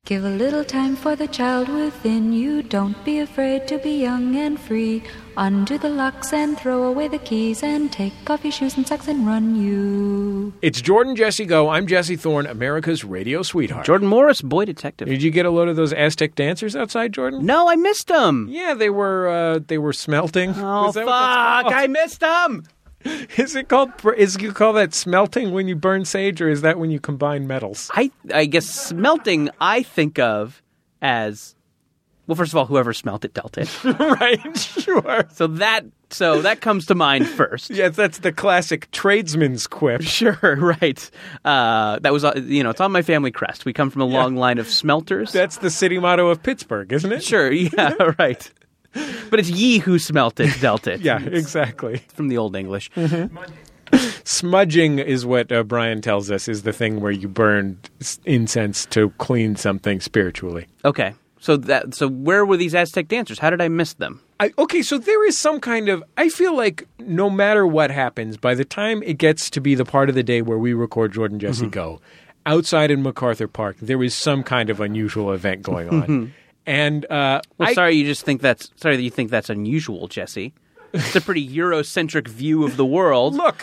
Give a little time for the child within you. Don't be afraid to be young and free. Undo the locks and throw away the keys and take off your shoes and socks and run you. It's Jordan Jesse Go. I'm Jesse Thorne, America's radio sweetheart. Jordan Morris, boy detective. Did you get a load of those Aztec dancers outside, Jordan? No, I missed them. Yeah, they were smelting. Oh, fuck. I missed them. Is you call that smelting when you burn sage, or is that when you combine metals? I guess smelting I think of as, well, first of all, whoever smelt it dealt it. Right, sure. So that comes to mind first. Yes, that's the classic tradesman's quip. Sure, right. That was, it's on my family crest. We come from a long line of smelters. That's the city motto of Pittsburgh, isn't it? Sure, yeah, right. But it's ye who smelt it, dealt it. Yeah, exactly. From the Old English. Mm-hmm. Smudging is what Brian tells us is the thing where you burn incense to clean something spiritually. Okay. So where were these Aztec dancers? How did I miss them? So there is some kind of, I feel like no matter what happens, by the time it gets to be the part of the day where we record Jordan Jesse Go, outside in MacArthur Park, there is some kind of unusual event going on. And sorry you think that's unusual, Jesse. It's a pretty Eurocentric view of the world. Look,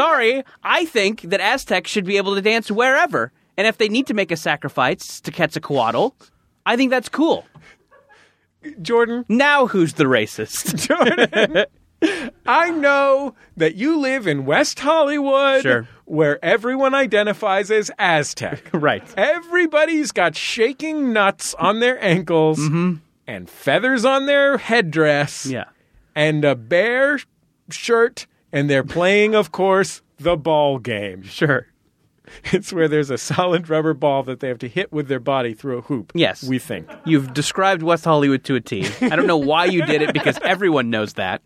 I think that Aztecs should be able to dance wherever, and if they need to make a sacrifice to Quetzalcoatl, I think that's cool. Jordan, now who's the racist? Jordan, I know that you live in West Hollywood, sure, where everyone identifies as Aztec. Right. Everybody's got shaking nuts on their ankles and feathers on their headdress. Yeah. And a bear shirt, and they're playing, of course, the ball game. Sure. It's where there's a solid rubber ball that they have to hit with their body through a hoop. Yes. We think. You've described West Hollywood to a T. I don't know why you did it, because everyone knows that.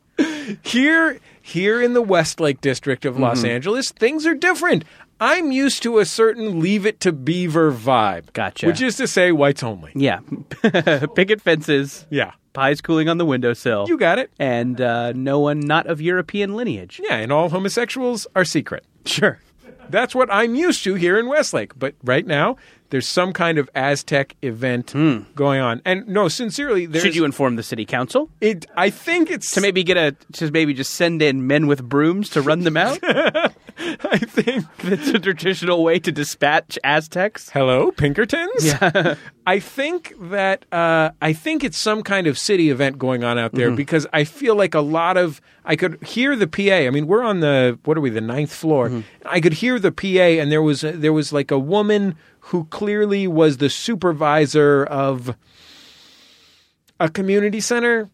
Here in the Westlake district of Los Angeles, things are different. I'm used to a certain Leave It to Beaver vibe. Gotcha. Which is to say, whites only. Yeah. Picket fences. Yeah. Pies cooling on the windowsill. You got it. And no one not of European lineage. Yeah, and all homosexuals are secret. Sure. That's what I'm used to here in Westlake. But right now, there's some kind of Aztec event going on. And no, sincerely, should you inform the city council? I think it's to maybe just send in men with brooms to run them out. I think that's a traditional way to dispatch Aztecs. Hello, Pinkertons. Yeah. I think it's some kind of city event going on out there because I feel like I could hear the PA. I mean, we're on the 9th floor. I could hear the PA, and there was like a woman who clearly was the supervisor of a community center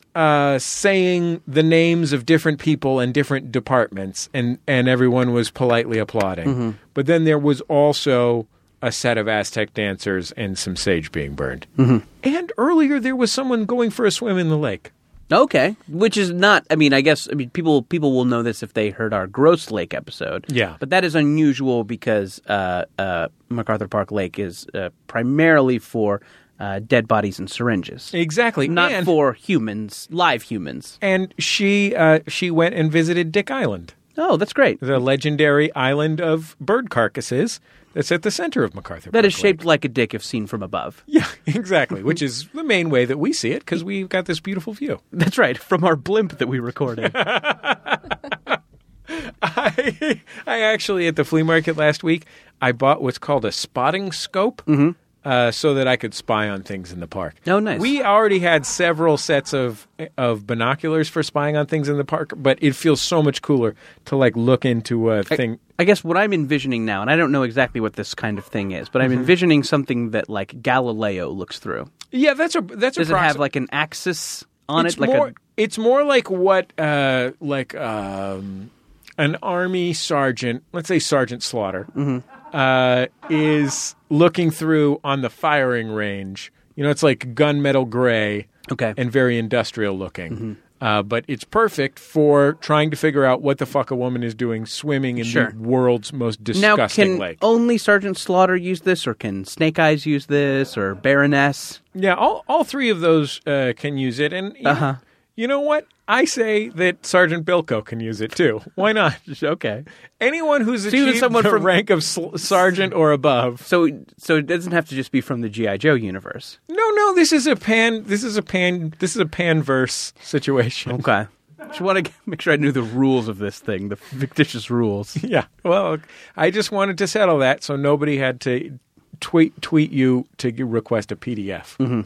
saying the names of different people and different departments, and everyone was politely applauding. But then there was also a set of Aztec dancers and some sage being burned. And earlier there was someone going for a swim in the lake. Okay, which is not. People will know this if they heard our Gross Lake episode. Yeah, but that is unusual because MacArthur Park Lake is primarily for dead bodies and syringes. Exactly, not for humans, live humans. And she went and visited Dick Island. Oh, that's great. The legendary island of bird carcasses that's at the center of MacArthur Park. That is shaped like a dick if seen from above. Yeah, exactly, which is the main way that we see it because we've got this beautiful view. That's right, from our blimp that we recorded. I actually, at the flea market last week, I bought what's called a spotting scope. So that I could spy on things in the park. Oh, nice. We already had several sets of binoculars for spying on things in the park, but it feels so much cooler to look into a thing. I guess what I'm envisioning now, and I don't know exactly what this kind of thing is, but I'm envisioning something that Galileo looks through. Yeah, that's Does it have an axis on it? It's more like what an army sergeant, let's say Sergeant Slaughter, is looking through on the firing range. It's like gunmetal gray and very industrial looking. But it's perfect for trying to figure out what the fuck a woman is doing swimming in the world's most disgusting lake. Now, can only Sergeant Slaughter use this, or can Snake Eyes use this, or Baroness? Yeah, all three of those can use it. And You know what? I say that Sergeant Bilko can use it too. Why not? Okay. Anyone who's even achieved someone the from- rank of sergeant or above. So it doesn't have to just be from the G.I. Joe universe. No, this is a panverse situation. Okay. Just want to make sure I knew the rules of this thing, the fictitious rules. Yeah. Well, I just wanted to settle that so nobody had to tweet you to request a PDF. Mm-hmm.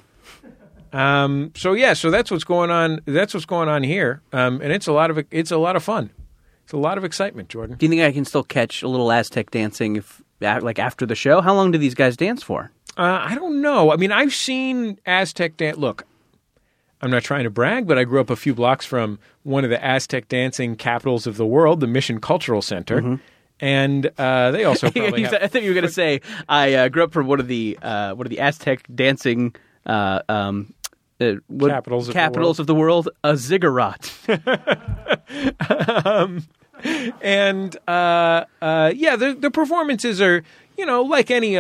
So that's what's going on. That's what's going on here. And it's a lot of fun. It's a lot of excitement, Jordan. Do you think I can still catch a little Aztec dancing after the show? How long do these guys dance for? I don't know. I mean, I've seen Aztec dance. Look, I'm not trying to brag, but I grew up a few blocks from one of the Aztec dancing capitals of the world, the Mission Cultural Center. Mm-hmm. And they also probably have... I thought you were going to say I grew up from one of the Aztec dancing capitals of the world, a ziggurat. The performances are, like any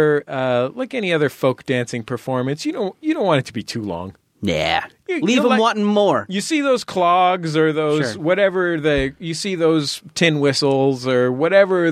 other folk dancing performance. You don't want it to be too long. Yeah, leave them wanting more. You see those clogs or those you see those tin whistles or whatever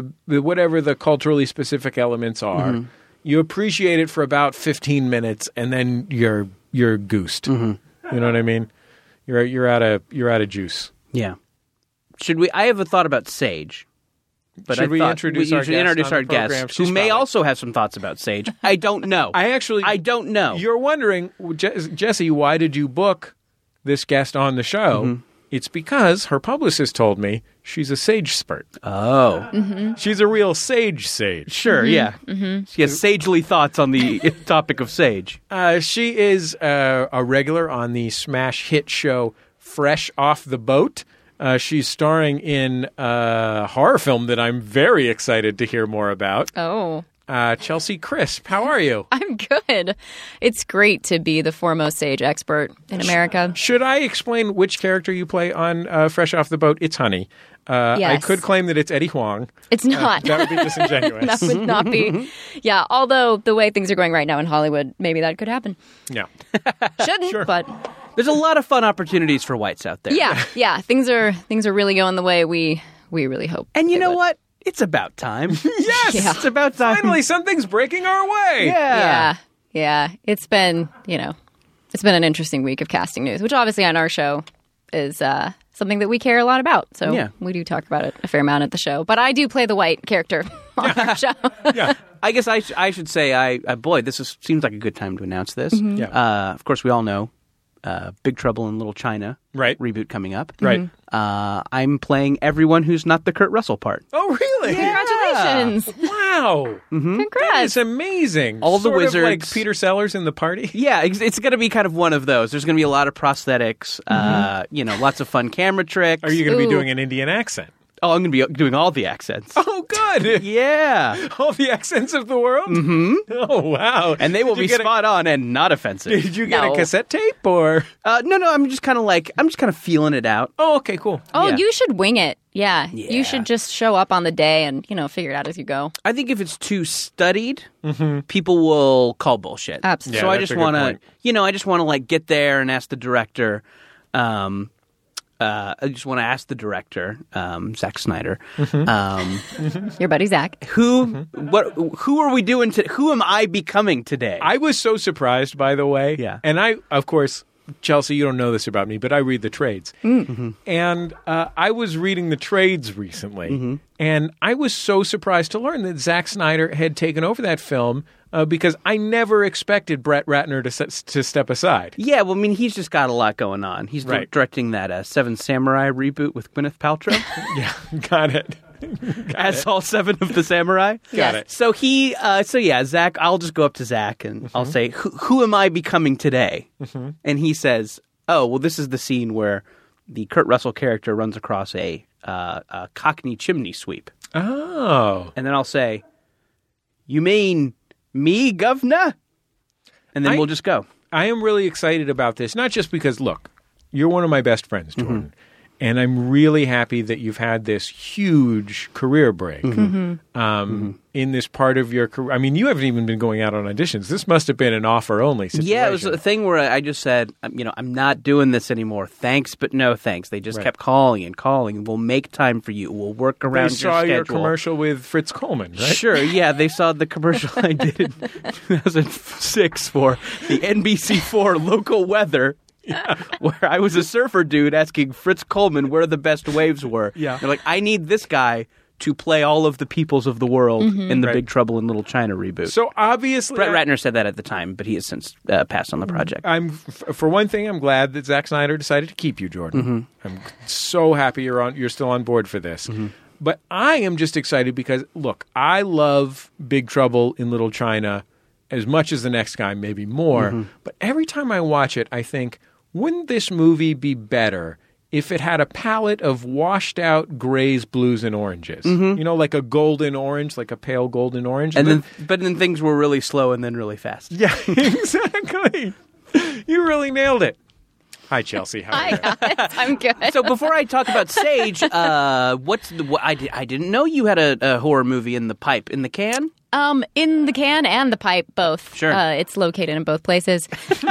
the culturally specific elements are. Mm-hmm. You appreciate it for about 15 minutes, and then you're goosed. Mm-hmm. You know what I mean? You're out of juice. Yeah. Should we? I have a thought about Sage. But should we introduce our guest, who may also have some thoughts about Sage? I don't know. I don't know. You're wondering, Jesse, why did you book this guest on the show? Mm-hmm. It's because her publicist told me she's a Sage spurt. Oh. Mm-hmm. She's a real Sage. Sure, yeah. Mm-hmm. She has sagely thoughts on the topic of Sage. She is a regular on the smash hit show Fresh Off the Boat. She's starring in a horror film that I'm very excited to hear more about. Oh. Chelsea Crisp, how are you? I'm good. It's great to be the foremost Sage expert in America. Should I explain which character you play on Fresh Off the Boat? It's Honey. Yes. I could claim that it's Eddie Huang. It's not. That would be disingenuous. That would not be. Yeah, although the way things are going right now in Hollywood, maybe that could happen. Yeah. Shouldn't, sure. But... There's a lot of fun opportunities for whites out there. Yeah. Things are really going the way we really hope. And you know what? It's about time. Yes, yeah. It's about time. Finally, something's breaking our way. Yeah. It's been an interesting week of casting news, which obviously on our show is something that we care a lot about. So we do talk about it a fair amount at the show. But I do play the white character on our show. Yeah. I guess I should say, seems like a good time to announce this. Mm-hmm. Yeah. Of course, we all know Big Trouble in Little China reboot coming up. Right. I'm playing everyone who's not the Kurt Russell part. Oh, really? Congratulations. Wow. Mm-hmm. Congrats. That is amazing. All the sort wizards. Of like Peter Sellers in The Party. Yeah, it's going to be kind of one of those. There's going to be a lot of prosthetics, lots of fun camera tricks. Are you going to be doing an Indian accent? Oh, I'm going to be doing all the accents. Oh, good. Yeah. All the accents of the world? Mm-hmm. Oh, wow. And they will be spot on and not offensive. Did you get a cassette tape or? No, I'm just kind of feeling it out. Oh, okay, cool. Oh, Yeah. You should wing it. Yeah. Yeah. You should just show up on the day and, figure it out as you go. I think if it's too studied, people will call bullshit. Absolutely. Yeah, So I that's just a good want point. to, I just want to get there and ask the director. I just want to ask the director, Zack Snyder, Your buddy Zach. who are we doing? Who am I becoming today? I was so surprised, by the way. Yeah. And I, of course, Chelsea, you don't know this about me, but I read the trades. Mm-hmm. And I was reading the trades recently, and I was so surprised to learn that Zack Snyder had taken over that film because I never expected Brett Ratner to step aside. Yeah, well, I mean, he's just got a lot going on. He's directing that Seven Samurai reboot with Gwyneth Paltrow. Yeah, got it. As all seven of the samurai. Got it. So Zach, I'll just go up to Zach and I'll say, who am I becoming today? And he says, oh, well, this is the scene where the Kurt Russell character runs across a Cockney chimney sweep. Oh. And then I'll say, you mean me, governor? And then we'll just go. I am really excited about this, not just because, look, you're one of my best friends, Jordan. And I'm really happy that you've had this huge career break in this part of your career. I mean, you haven't even been going out on auditions. This must have been an offer-only situation. Yeah, it was a thing where I just said, I'm not doing this anymore. Thanks, but no thanks. They just kept calling and calling. We'll make time for you. We'll work around your schedule. They saw your commercial with Fritz Coleman, right? Sure, yeah. They saw the commercial I did in 2006 for the NBC4 local weather. Yeah. Where I was a surfer dude asking Fritz Coleman where the best waves were. Yeah. They're like, I need this guy to play all of the peoples of the world in the Big Trouble in Little China reboot. So obviously... Brett Ratner said that at the time, but he has since passed on the project. For one thing, I'm glad that Zack Snyder decided to keep you, Jordan. I'm so happy you're still on board for this. But I am just excited because, look, I love Big Trouble in Little China as much as the next guy, maybe more. But every time I watch it, I think, wouldn't this movie be better if it had a palette of washed out grays, blues, and oranges? You know, like a golden orange, like a pale golden orange. But then things were really slow and then really fast. Yeah, exactly. You really nailed it. Hi, Chelsea. How are you? Hi, I'm good. So before I talk about Sage, I didn't know you had a horror movie in the pipe, in the can? In the can and the pipe, both. Sure. It's located in both places. So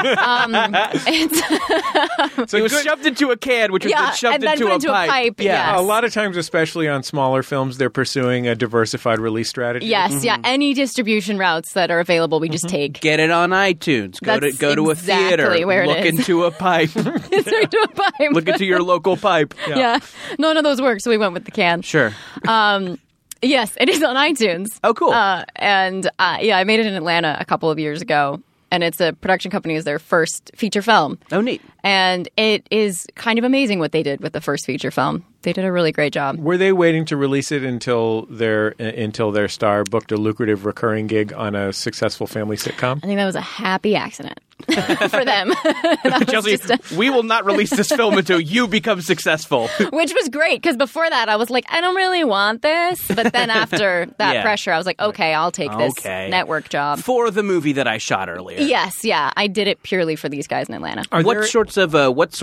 it was shoved into a can, which was then shoved into a pipe. Yeah. A lot of times, especially on smaller films, they're pursuing a diversified release strategy. Yes, yeah. Any distribution routes that are available, we just take. Get it on iTunes. Go to a theater. Where look into a pipe. Into a pipe. Look into your local pipe. Yeah. None of those work, so we went with the can. Sure. Yes, it is on iTunes. Oh, cool. I made it in Atlanta a couple of years ago, and it's a production company. It's their first feature film. Oh, neat. And it is kind of amazing what they did with the first feature film. They did a really great job. Were they waiting to release it until their star booked a lucrative recurring gig on a successful family sitcom? I think that was a happy accident for them. Chelsea, we will not release this film until you become successful. Which was great, because before that I was like, I don't really want this. But then after that pressure, I was like, okay, I'll take this network job. For the movie that I shot earlier. Yes, yeah. I did it purely for these guys in Atlanta. What sorts of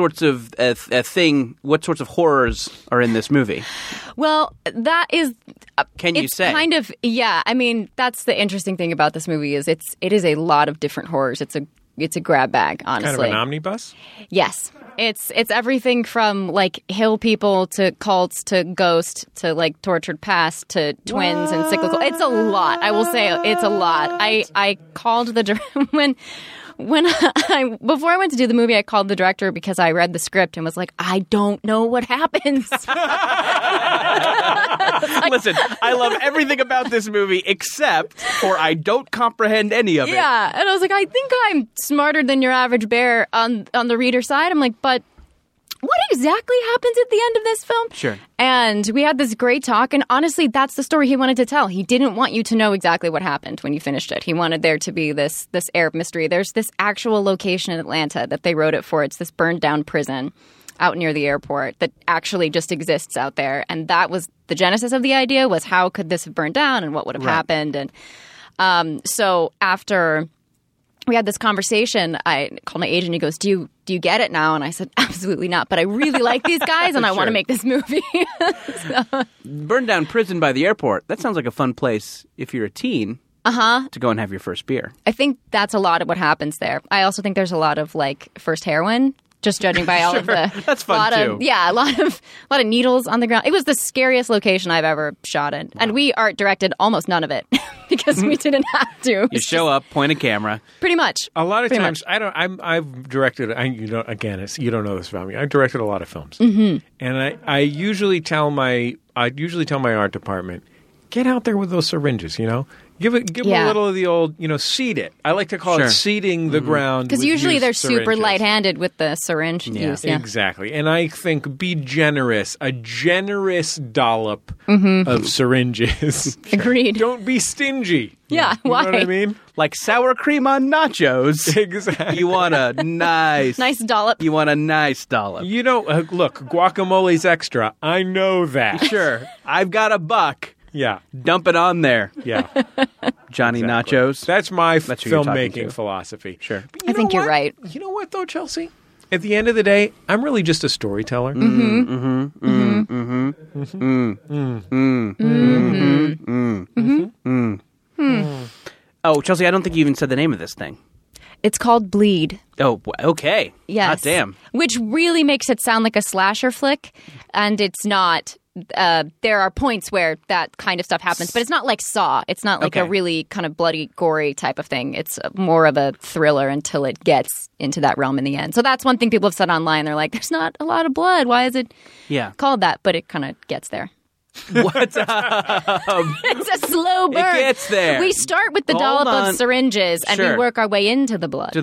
horrors are in this movie? Well, that is... Can you say? Kind of, yeah. I mean, that's the interesting thing about this movie is it is a lot of different horrors. It's a grab bag, honestly. Kind of an omnibus? Yes. It's everything from, like, hill people to cults to ghost to, like, tortured past to twins and cyclical. It's a lot. I will say it's a lot. I called the... Before I went to do the movie, I called the director because I read the script and was like, I don't know what happens. Listen, I love everything about this movie except for I don't comprehend any of it. Yeah, and I was like, I think I'm smarter than your average bear on the reader side. I'm like, but what exactly happens at the end of this film? Sure. And we had this great talk, and honestly, that's the story he wanted to tell. He didn't want you to know exactly what happened when you finished it. He wanted there to be this air of mystery. There's this actual location in Atlanta that they wrote it for. It's this burned down prison out near the airport that actually just exists out there. And that was the genesis of the idea, was how could this have burned down and what would have happened? And so after we had this conversation, I called my agent. He goes, do you get it now? And I said, absolutely not. But I really like these guys, and I want to make this movie. Burned down prison by the airport. That sounds like a fun place if you're a teen. To go and have your first beer. I think that's a lot of what happens there. I also think there's a lot of, like, first heroin. Just judging by all of the... That's fun, too. Yeah, a lot of needles on the ground. It was the scariest location I've ever shot in. Wow. And we art directed almost none of it because we didn't have to. You show up, point a camera. Pretty much. A lot of times, I've directed... you don't know this about me. I've directed a lot of films. And I usually tell my art department, get out there with those syringes, you know? Give them a little of the old, seed it. I like to call it seeding the ground. Because usually they're syringes. Super light-handed with the syringe use. Yeah. Exactly. And I think be generous. A generous dollop of syringes. Agreed. Don't be stingy. Yeah, why? You know what I mean? Like sour cream on nachos. Exactly. You want a nice... nice dollop. You want a nice dollop. Look, guacamole's extra. I know that. Sure. I've got $1. Yeah. Dump it on there. Yeah. Johnny Nachos. That's my filmmaking philosophy. Sure. I think you're right. You know what, though, Chelsea? at the end of the day, I'm really just a storyteller. Oh, Chelsea, I don't think you even said the name of this thing. It's called Bleed. Oh, okay. Yes. God damn. Which really makes it sound like a slasher flick, and it's not. There are points where that kind of stuff happens, but it's not like Saw. It's not like a really kind of bloody, gory type of thing. It's more of a thriller until it gets into that realm in the end. So that's one thing people have said online. They're like, there's not a lot of blood. Why is it called that? But it kind of gets there. What? It's a slow burn. It gets there. We start with the dollop of syringes and we work our way into the blood.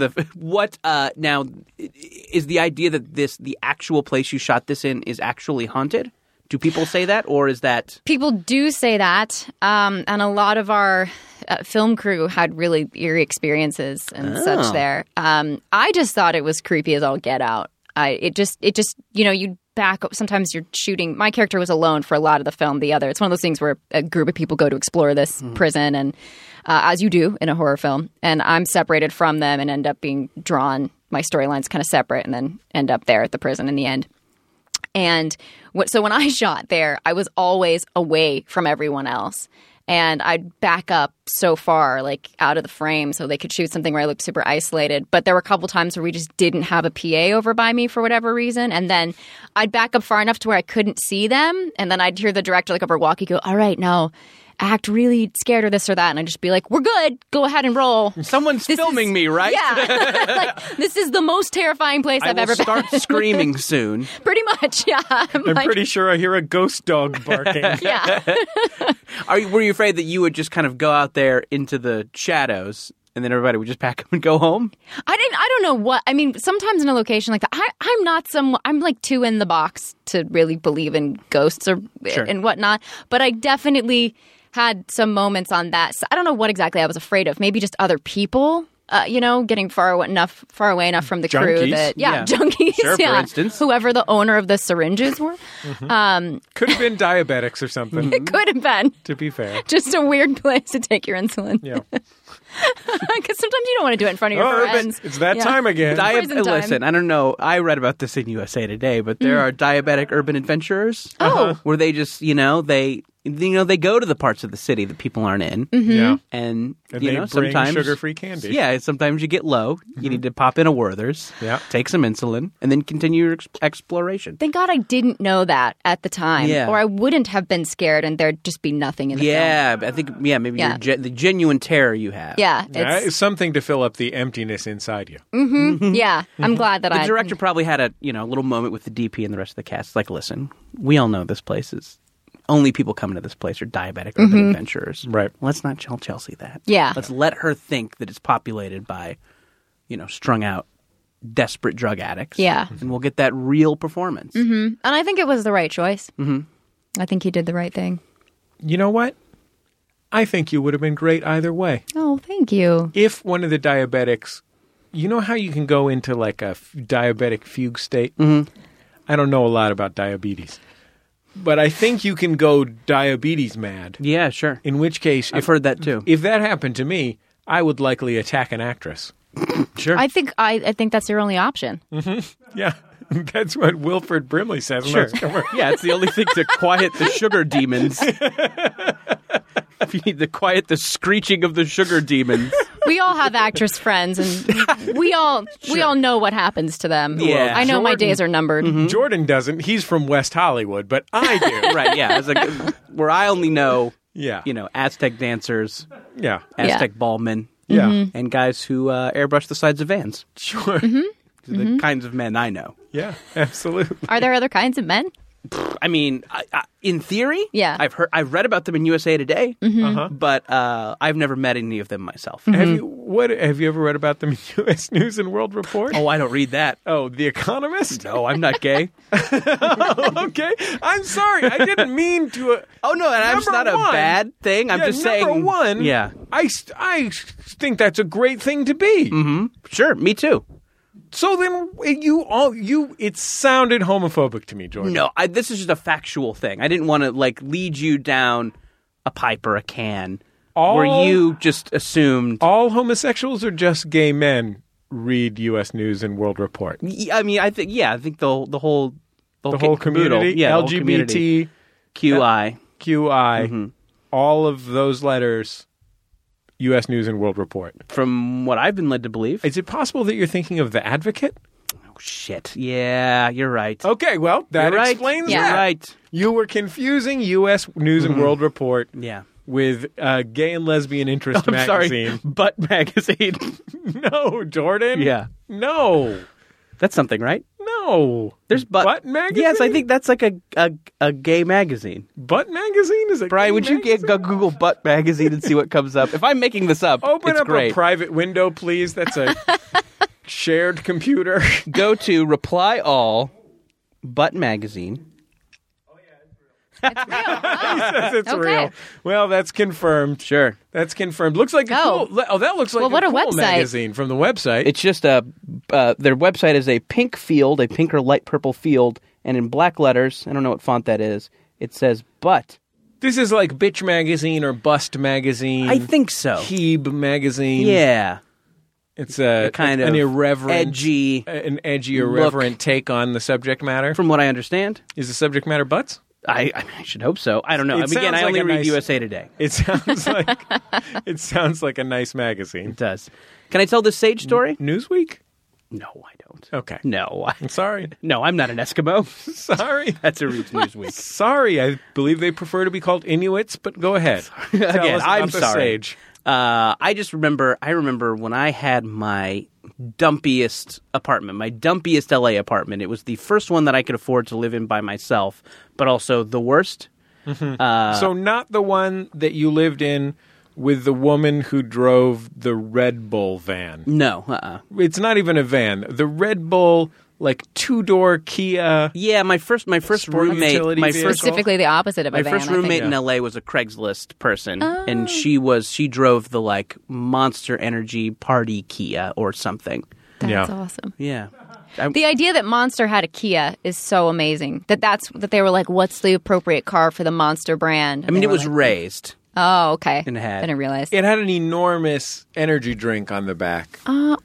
Now, is the idea that the actual place you shot this in is actually haunted? Do people say that, or is that... People do say that, and a lot of our film crew had really eerie experiences and such there. I just thought it was creepy as all get out. It just you back up. Sometimes you're shooting. My character was alone for a lot of the film. It's one of those things where a group of people go to explore this prison, and as you do in a horror film, and I'm separated from them and end up being drawn. My storyline's kind of separate, and then end up there at the prison in the end. And so when I shot there, I was always away from everyone else. And I'd back up so far, like out of the frame, so they could shoot something where I looked super isolated. But there were a couple times where we just didn't have a PA over by me for whatever reason. And then I'd back up far enough to where I couldn't see them. And then I'd hear the director like over walkie go, all right, now act really scared or this or that. And I'd just be like, we're good. Go ahead and roll. Someone's filming me, right? Yeah. Like, this is the most terrifying place I've ever been. I will start screaming soon. Pretty much, yeah. I'm pretty sure I hear a ghost dog barking. Yeah. Were you afraid that you would just kind of go out there into the shadows and then everybody would just pack up and go home? I don't know what. I mean, sometimes in a location like that, I'm like too in the box to really believe in ghosts and whatnot. But I definitely had some moments on that. So I don't know what exactly I was afraid of. Maybe just other people, getting far away enough from the crew that junkies, sure, for instance, whoever the owner of the syringes were. Could have been diabetics or something. It could have been. To be fair, just a weird place to take your insulin. Yeah. Because sometimes you don't want to do it in front of your friends. It's that time again. Listen, I don't know. I read about this in USA Today, but there are diabetic urban adventurers. Where they just, they go to the parts of the city that people aren't in. Yeah. And they sometimes sugar-free candy. Yeah, sometimes you get low. You need to pop in a Werther's, take some insulin, and then continue your exploration. Thank God I didn't know that at the time. Yeah. Or I wouldn't have been scared and there'd just be nothing in the film. Yeah, I think, maybe the genuine terror you have. Yeah. It's something to fill up the emptiness inside you. Mm-hmm. Yeah. I'm glad that the director probably had a little moment with the DP and the rest of the cast. Like, listen, we all know this place is... Only people coming to this place are diabetic urban adventurers. Right. Let's not tell Chelsea that. Yeah. Let's let her think that it's populated by, strung out, desperate drug addicts. Yeah. And we'll get that real performance. Mm-hmm. And I think it was the right choice. Mm-hmm. I think he did the right thing. You know what? I think you would have been great either way. Oh, thank you. If one of the diabetics, you know how you can go into like a diabetic fugue state? Mm-hmm. I don't know a lot about diabetes. But I think you can go diabetes mad. Yeah, sure. In which case... I've heard that too. If that happened to me, I would likely attack an actress. Sure. I think that's your only option. Mm-hmm. Yeah. That's what Wilford Brimley says. Sure. Yeah, it's the only thing to quiet the sugar demons. If you need to quiet the screeching of the sugar demons. We all have actress friends, and we all know what happens to them. Yeah. I know my days are numbered. Mm-hmm. Jordan doesn't. He's from West Hollywood, but I do. Right, yeah. Where I only know, Aztec dancers, Aztec ballmen, and guys who airbrush the sides of vans. Sure. Mm-hmm. The kinds of men I know. Yeah, absolutely. Are there other kinds of men? I mean, in theory, yeah. I've read about them in USA Today, but I've never met any of them myself. Mm-hmm. Have you ever read about them in U.S. News and World Report? Oh, I don't read that. Oh, The Economist? No, I'm not gay. Okay, I'm sorry. I didn't mean to. Oh no, that's not a bad thing. I'm just saying. Number one, I think that's a great thing to be. Mm-hmm. Sure, me too. So then it sounded homophobic to me, Jordan. No, this is just a factual thing. I didn't want to lead you down a pipe or a can where you just assumed all homosexuals are just gay men read U.S. News and World Report? I mean, I think the whole community, yeah, LGBT, QI, all of those letters, U.S. News and World Report. From what I've been led to believe. Is it possible that you're thinking of The Advocate? Oh, shit. Yeah, you're right. Okay, well, that explains that. You're right. You were confusing U.S. News and World Report with Gay and Lesbian Interest magazine. Sorry, Butt magazine. No, Jordan. Yeah. No. That's something, right? No. There's Butt magazine? Yes, I think that's like a gay magazine. Butt magazine is a Brian, gay would you magazine? go Google Butt magazine and see what comes up? If I'm making this up, Open it's up great. a private window, please. That's a shared computer. Go to Reply All, Butt magazine. It's real. He says it's Okay. real. Well, that's confirmed. Sure. That's confirmed. Looks like a Oh. cool. Oh, that looks like Well, what a a cool website. magazine from the website. It's just their website is a pink field, a pink or light purple field, and in black letters, I don't know what font that is, it says butt. This is like Bitch Magazine or Bust Magazine. I think so. Hebe Magazine. Yeah. It's a kind an of irreverent, edgy an edgy, irreverent take on the subject matter. From what I understand. Is the subject matter butts? I should hope so. I don't know. It Again, sounds I only like a read nice- USA Today. It sounds like a nice magazine. It does. Can I tell this sage story? Newsweek? No, I don't. Okay. No. I'm sorry. No, I'm not an Eskimo. Sorry. That's a Reach Newsweek. Sorry. I believe they prefer to be called Inuits, but go ahead. Tell Again, us about I'm the sorry. sage. I remember when I had my dumpiest apartment, my dumpiest LA apartment. It was the first one that I could afford to live in by myself, but also the worst. So not the one that you lived in with the woman who drove the Red Bull van. No, It's not even a van. The Red Bull, like, two-door Kia. Yeah, my first Sport roommate, utility my vehicle. first Specifically the opposite of a my van, first I think. roommate in LA was a Craigslist person, and she drove the like Monster Energy Party Kia or something. That's Yeah. awesome. Yeah. The idea that Monster had a Kia is so amazing. That they were like, what's the appropriate car for the Monster brand? I mean, it was raised. Oh, okay. And it had- I didn't realize. It had an enormous energy drink on the back. Oh,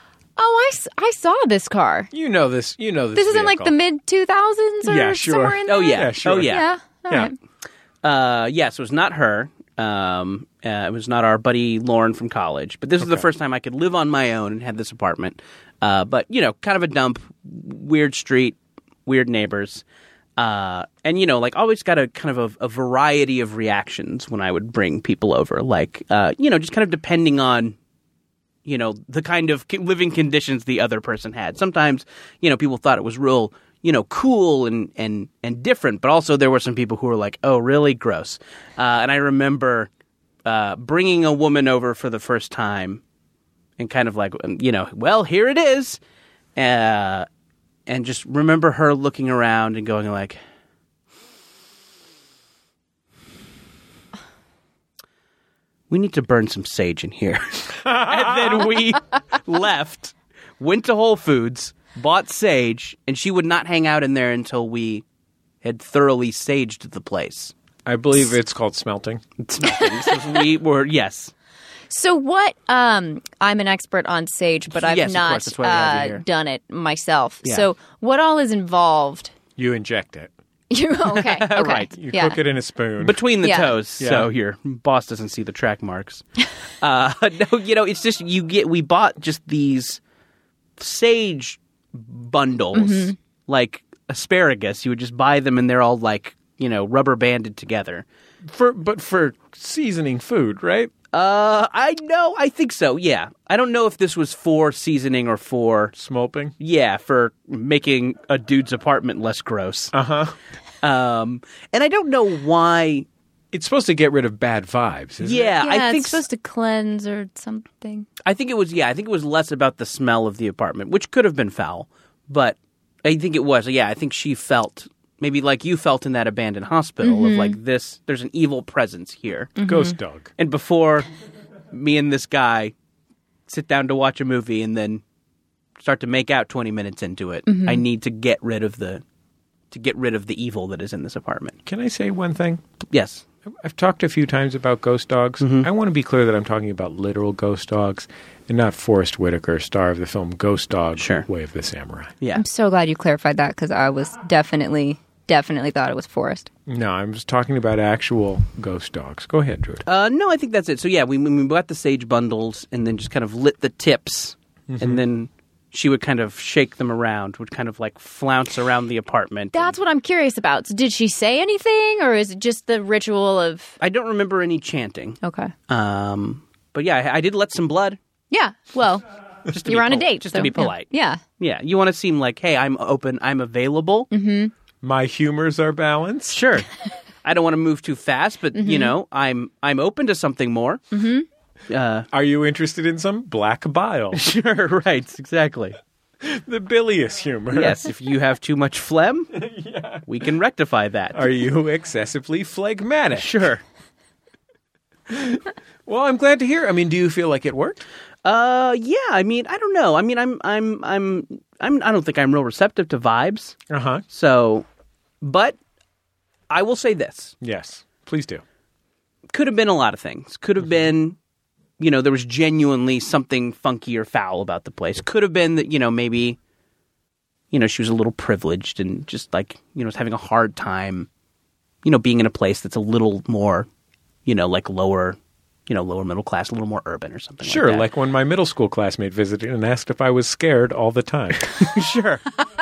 I saw this car. You know this. This is in like the mid 2000s or Yeah, sure. somewhere in Oh there? yeah. Yeah, sure. Oh yeah. Yeah. All Yeah. right. Yes, it was not her. It was not our buddy Lauren from college. But this was the first time I could live on my own and had this apartment. But, kind of a dump, weird street, weird neighbors. And, like always got a kind of a variety of reactions when I would bring people over. Like, just kind of depending on, the kind of living conditions the other person had. Sometimes, people thought it was real, cool and different. But also there were some people who were like, oh, really? Gross. And I remember bringing a woman over for the first time and kind of like, well, here it is. And just remember her looking around and going like, we need to burn some sage in here. And then we left, went to Whole Foods, bought sage, and she would not hang out in there until we had thoroughly saged the place. I believe it's called smelting. Smelting. So we were, yes. So what? I'm an expert on sage, but I've Yes, of not course, that's why we have you here. done it myself. Yeah. So what all is involved? You inject it. Okay. Right. You Yeah. cook it in a spoon. Between the Yeah. toes, so your boss doesn't see the track marks. No, it's just we bought just these sage bundles, like asparagus. You would just buy them, and they're all like rubber banded together. for seasoning food, right? I think so. Yeah, I don't know if this was for seasoning or for Smolping. for making a dude's apartment less gross. Uh-huh. And I don't know why. It's supposed to get rid of bad vibes, isn't it? Yeah, Yeah, I think it's supposed to cleanse or something. I think it was. Yeah, I think it was less about the smell of the apartment, which could have been foul, but I think it was. Yeah, I think she felt maybe like you felt in that abandoned hospital of like this. There's an evil presence here. Ghost dog. And before me and this guy sit down to watch a movie and then start to make out 20 minutes into it, I need to get rid of the evil that is in this apartment. Can I say one thing? Yes. I've talked a few times about ghost dogs. I want to be clear that I'm talking about literal ghost dogs and not Forrest Whitaker, star of the film Ghost Dog, Way of the Samurai. Yeah. I'm so glad you clarified that because I was definitely thought it was Forrest. No, I'm just talking about actual ghost dogs. Go ahead, Drew. No, I think that's it. So yeah, we bought the sage bundles and then just kind of lit the tips, and then she would kind of shake them around, would kind of like flounce around the apartment. That's what I'm curious about. So did she say anything, or is it just the ritual of... I don't remember any chanting. Okay. But yeah, I did let some blood. Yeah, well, Just you're on a date. Just to be polite. Yeah. Yeah, you want to seem like, hey, I'm open, I'm available. My humors are balanced. Sure. I don't want to move too fast, but, you know, I'm open to something more. Are you interested in some black bile? Sure, right, exactly. The bilious humor. Yes, if you have too much phlegm, we can rectify that. Are you excessively phlegmatic? Sure. Well, I'm glad to hear. I mean, do you feel like it worked? Yeah. I mean, I don't know. I mean, I don't think I'm real receptive to vibes. So, but I will say this. Yes, please do. Could have been a lot of things. Could have been, you know, there was genuinely something funky or foul about the place. Could have been that, you know, maybe, you know, she was a little privileged and just like, you know, was having a hard time, you know, being in a place that's a little more, you know, like lower middle class, a little more urban or something Sure, like that. like when my middle school classmate visited and asked if I was scared all the time. Sure.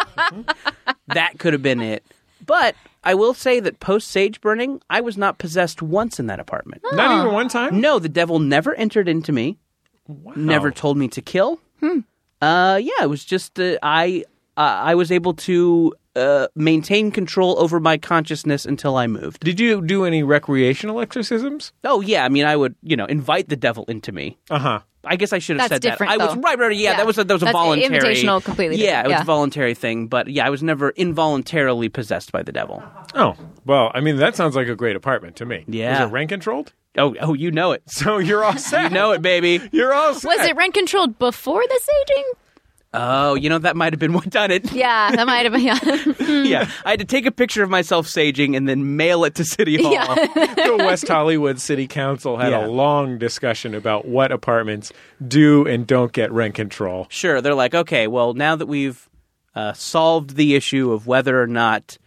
That could have been it. But I will say that post sage burning, I was not possessed once in that apartment. Not even one time? No, the devil never entered into me. Wow. Never told me to kill. Yeah, it was just I was able to maintain control over my consciousness until I moved. Did you do any recreational exorcisms? Oh yeah, I mean I would, you know, invite the devil into me. I guess I should have That's said different, that. I was though. right. Yeah, that was a That's voluntary, invitational, completely Yeah, different. it was Yeah. a voluntary thing. But yeah, I was never involuntarily possessed by the devil. Oh, well, I mean, that sounds like a great apartment to me. Yeah. Was it rent controlled? Oh, you know it. So you're all set. You know it, baby. You're all set. Was it rent controlled before the saging? Oh, you know, that might have been what done it. Yeah, that might have been. Yeah. Yeah, I had to take a picture of myself saging and then mail it to City Hall. Yeah. The West Hollywood City Council had a long discussion about what apartments do and don't get rent control. Sure, they're like, okay, well, now that we've solved the issue of whether or not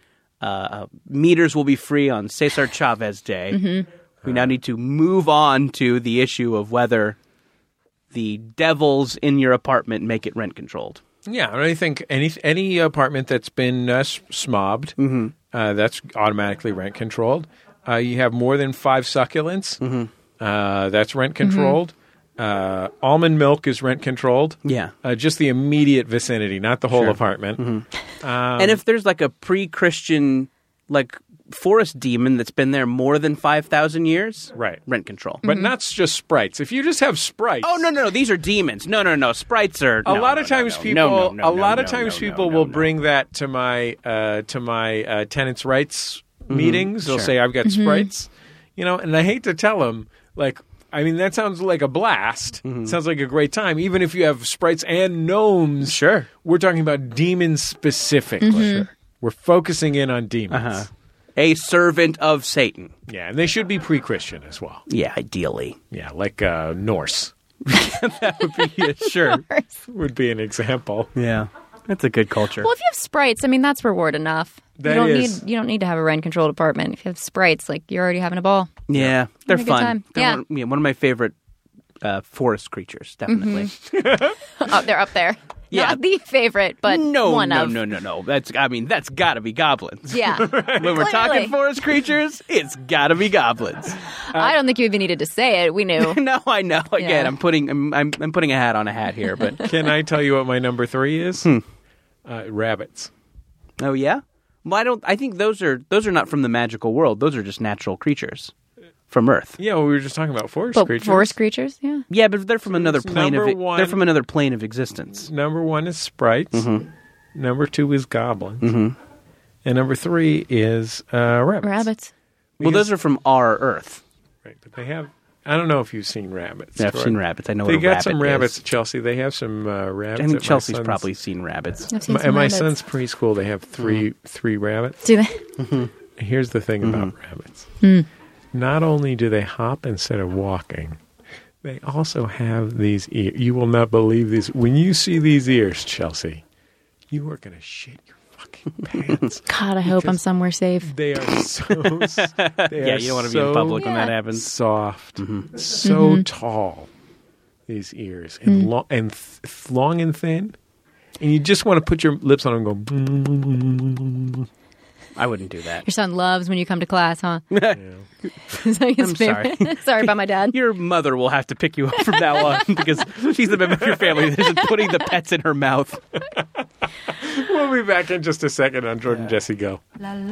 meters will be free on Cesar Chavez Day, we now need to move on to the issue of whether the devils in your apartment make it rent controlled. Yeah, I think any apartment that's been smobbed, that's automatically rent controlled. You have more than 5 succulents, that's rent controlled. Almond milk is rent controlled. Yeah. Just the immediate vicinity, not the whole apartment. And if there's like a pre-Christian, like forest demon that's been there more than 5,000 years, Right. rent control. But not just sprites. If you just have sprites. Oh no! These are demons. No. Sprites are A lot of times people will bring that to my tenants' rights meetings. They'll say I've got sprites, you know, and I hate to tell them, like, I mean, that sounds like a blast. Sounds like a great time. Even if you have sprites and gnomes, Sure. we're talking about demons specifically. Sure. We're focusing in on demons. a servant of Satan. Yeah, and they should be pre-Christian as well. Yeah, ideally. Yeah, like Norse That would be sure. would be an example. Yeah, that's a good culture. Well, if you have sprites, I mean, that's reward enough. That you don't need to have a rent controlled apartment. If you have sprites, like you're already having a ball. Yeah, they're Having a good fun. time. They're Yeah. one of my favorite forest creatures, definitely. Oh, they're up there. Yeah. Not the favorite, but No. one of. That's got to be goblins. Yeah. When we're talking Clearly. forest creatures, it's got to be goblins. I don't think you even needed to say it. We knew. No, I know. Again, Yeah. I'm putting a hat on a hat here, but Can I tell you what my number 3 is? Rabbits. oh yeah. Well, I think those are not from the magical world. Those are just natural creatures from Earth. Yeah, well, we were just talking about forest But creatures. forest creatures, yeah. Yeah, but they're from another plane number of one- they're from another plane of existence. Number 1 is sprites. Number 2 is goblins. And number 3 is rabbits. Rabbits. Well, those are from our Earth. Right, but they have... I don't know if you've seen rabbits. Yeah, I've Troy. seen rabbits. I know They what a got rabbit some rabbits is. at Chelsea. They have some rabbits. I think at my Chelsea's son's- probably seen rabbits. I've seen At some my rabbits. son's preschool, they have three rabbits. Do they? Here's the thing about rabbits. not only do they hop instead of walking, they also have these ears. You will not believe these. When you see these ears, Chelsea, you are going to shit your fucking pants. God, I hope I'm somewhere safe. They are so... You don't want to be in public when that happens. Soft. So tall, these ears. And, long and thin. And you just want to put your lips on them and go... I wouldn't do that. Your son loves when you come to class, huh? Yeah. I'm sorry. Sorry about my dad. Your mother will have to pick you up from now on because she's the member of your family that isn't putting the pets in her mouth. We'll be back in just a second on Jordan Jesse Go.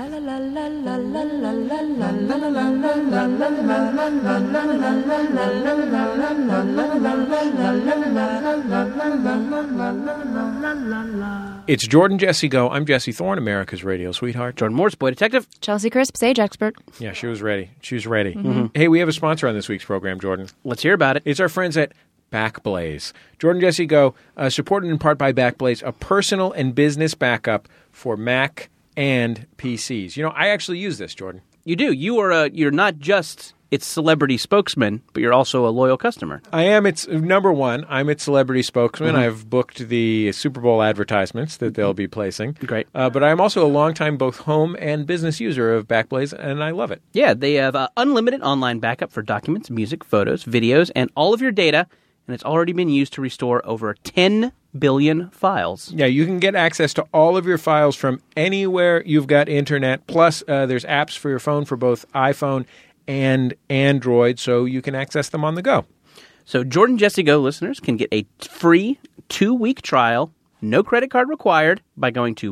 It's Jordan Jesse Go. I'm Jesse Thorne, America's radio sweetheart. Jordan Morse, boy detective. Chelsea Crisp, sage expert. Yeah, she was ready. She was ready. Hey, we have a sponsor on this week's program, Jordan. Let's hear about it. It's our friends at Backblaze. Jordan Jesse Go, supported in part by Backblaze, a personal and business backup for Mac and PCs. You know, I actually use this, Jordan. You do. You're not just its celebrity spokesman, but you're also a loyal customer. I am its number one. I'm its celebrity spokesman. I've booked the Super Bowl advertisements that they'll be placing. Great. But I'm also a longtime both home and business user of Backblaze, and I love it. Yeah, they have unlimited online backup for documents, music, photos, videos, and all of your data, and it's already been used to restore over 10 billion files. Yeah, you can get access to all of your files from anywhere you've got internet. Plus, there's apps for your phone for both iPhone and Android, so you can access them on the go. So Jordan Jesse Go listeners can get a free 2-week trial, no credit card required, by going to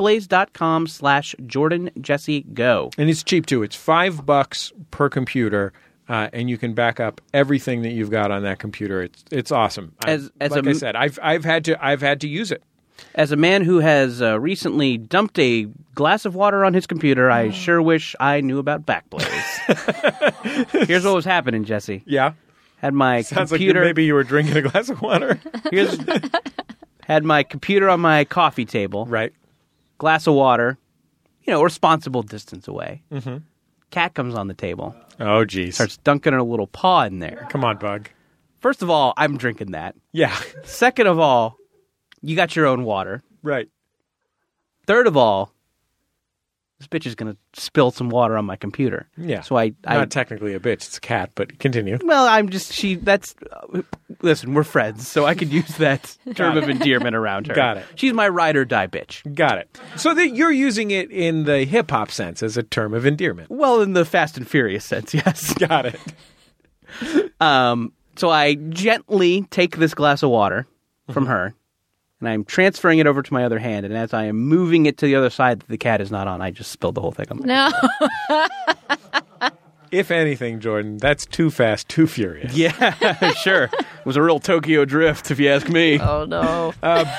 backblaze.com/JordanJesseGo. And it's cheap, too. It's $5 per computer, and you can back up everything that you've got on that computer. It's awesome. I said, I've had to use it. As a man who has recently dumped a glass of water on his computer, I sure wish I knew about Backblaze. Here's what was happening, Jesse. Yeah? Had my Sounds computer... like maybe you were drinking a glass of water. Had my computer on my coffee table. Right. Glass of water, responsible distance away. Cat comes on the table. Oh, geez. Starts dunking her little paw in there. Come on, Bug. First of all, I'm drinking that. Yeah. Second of all, you got your own water. Right. Third Third of all, this bitch is going to spill some water on my computer. Yeah. So I Not technically a bitch, it's a cat, but continue. Well, listen, we're friends, so I could use that term of endearment around her. Got it. She's my ride or die bitch. Got it. So that you're using it in the hip-hop sense as a term of endearment. Well, in the Fast and Furious sense, yes. Got it. So I gently take this glass of water from her, and I'm transferring it over to my other hand, and as I am moving it to the other side that the cat is not on, I just spilled the whole thing on my No. If anything, Jordan, that's too fast, too furious. Yeah, sure. It was a real Tokyo drift, if you ask me. Oh, no.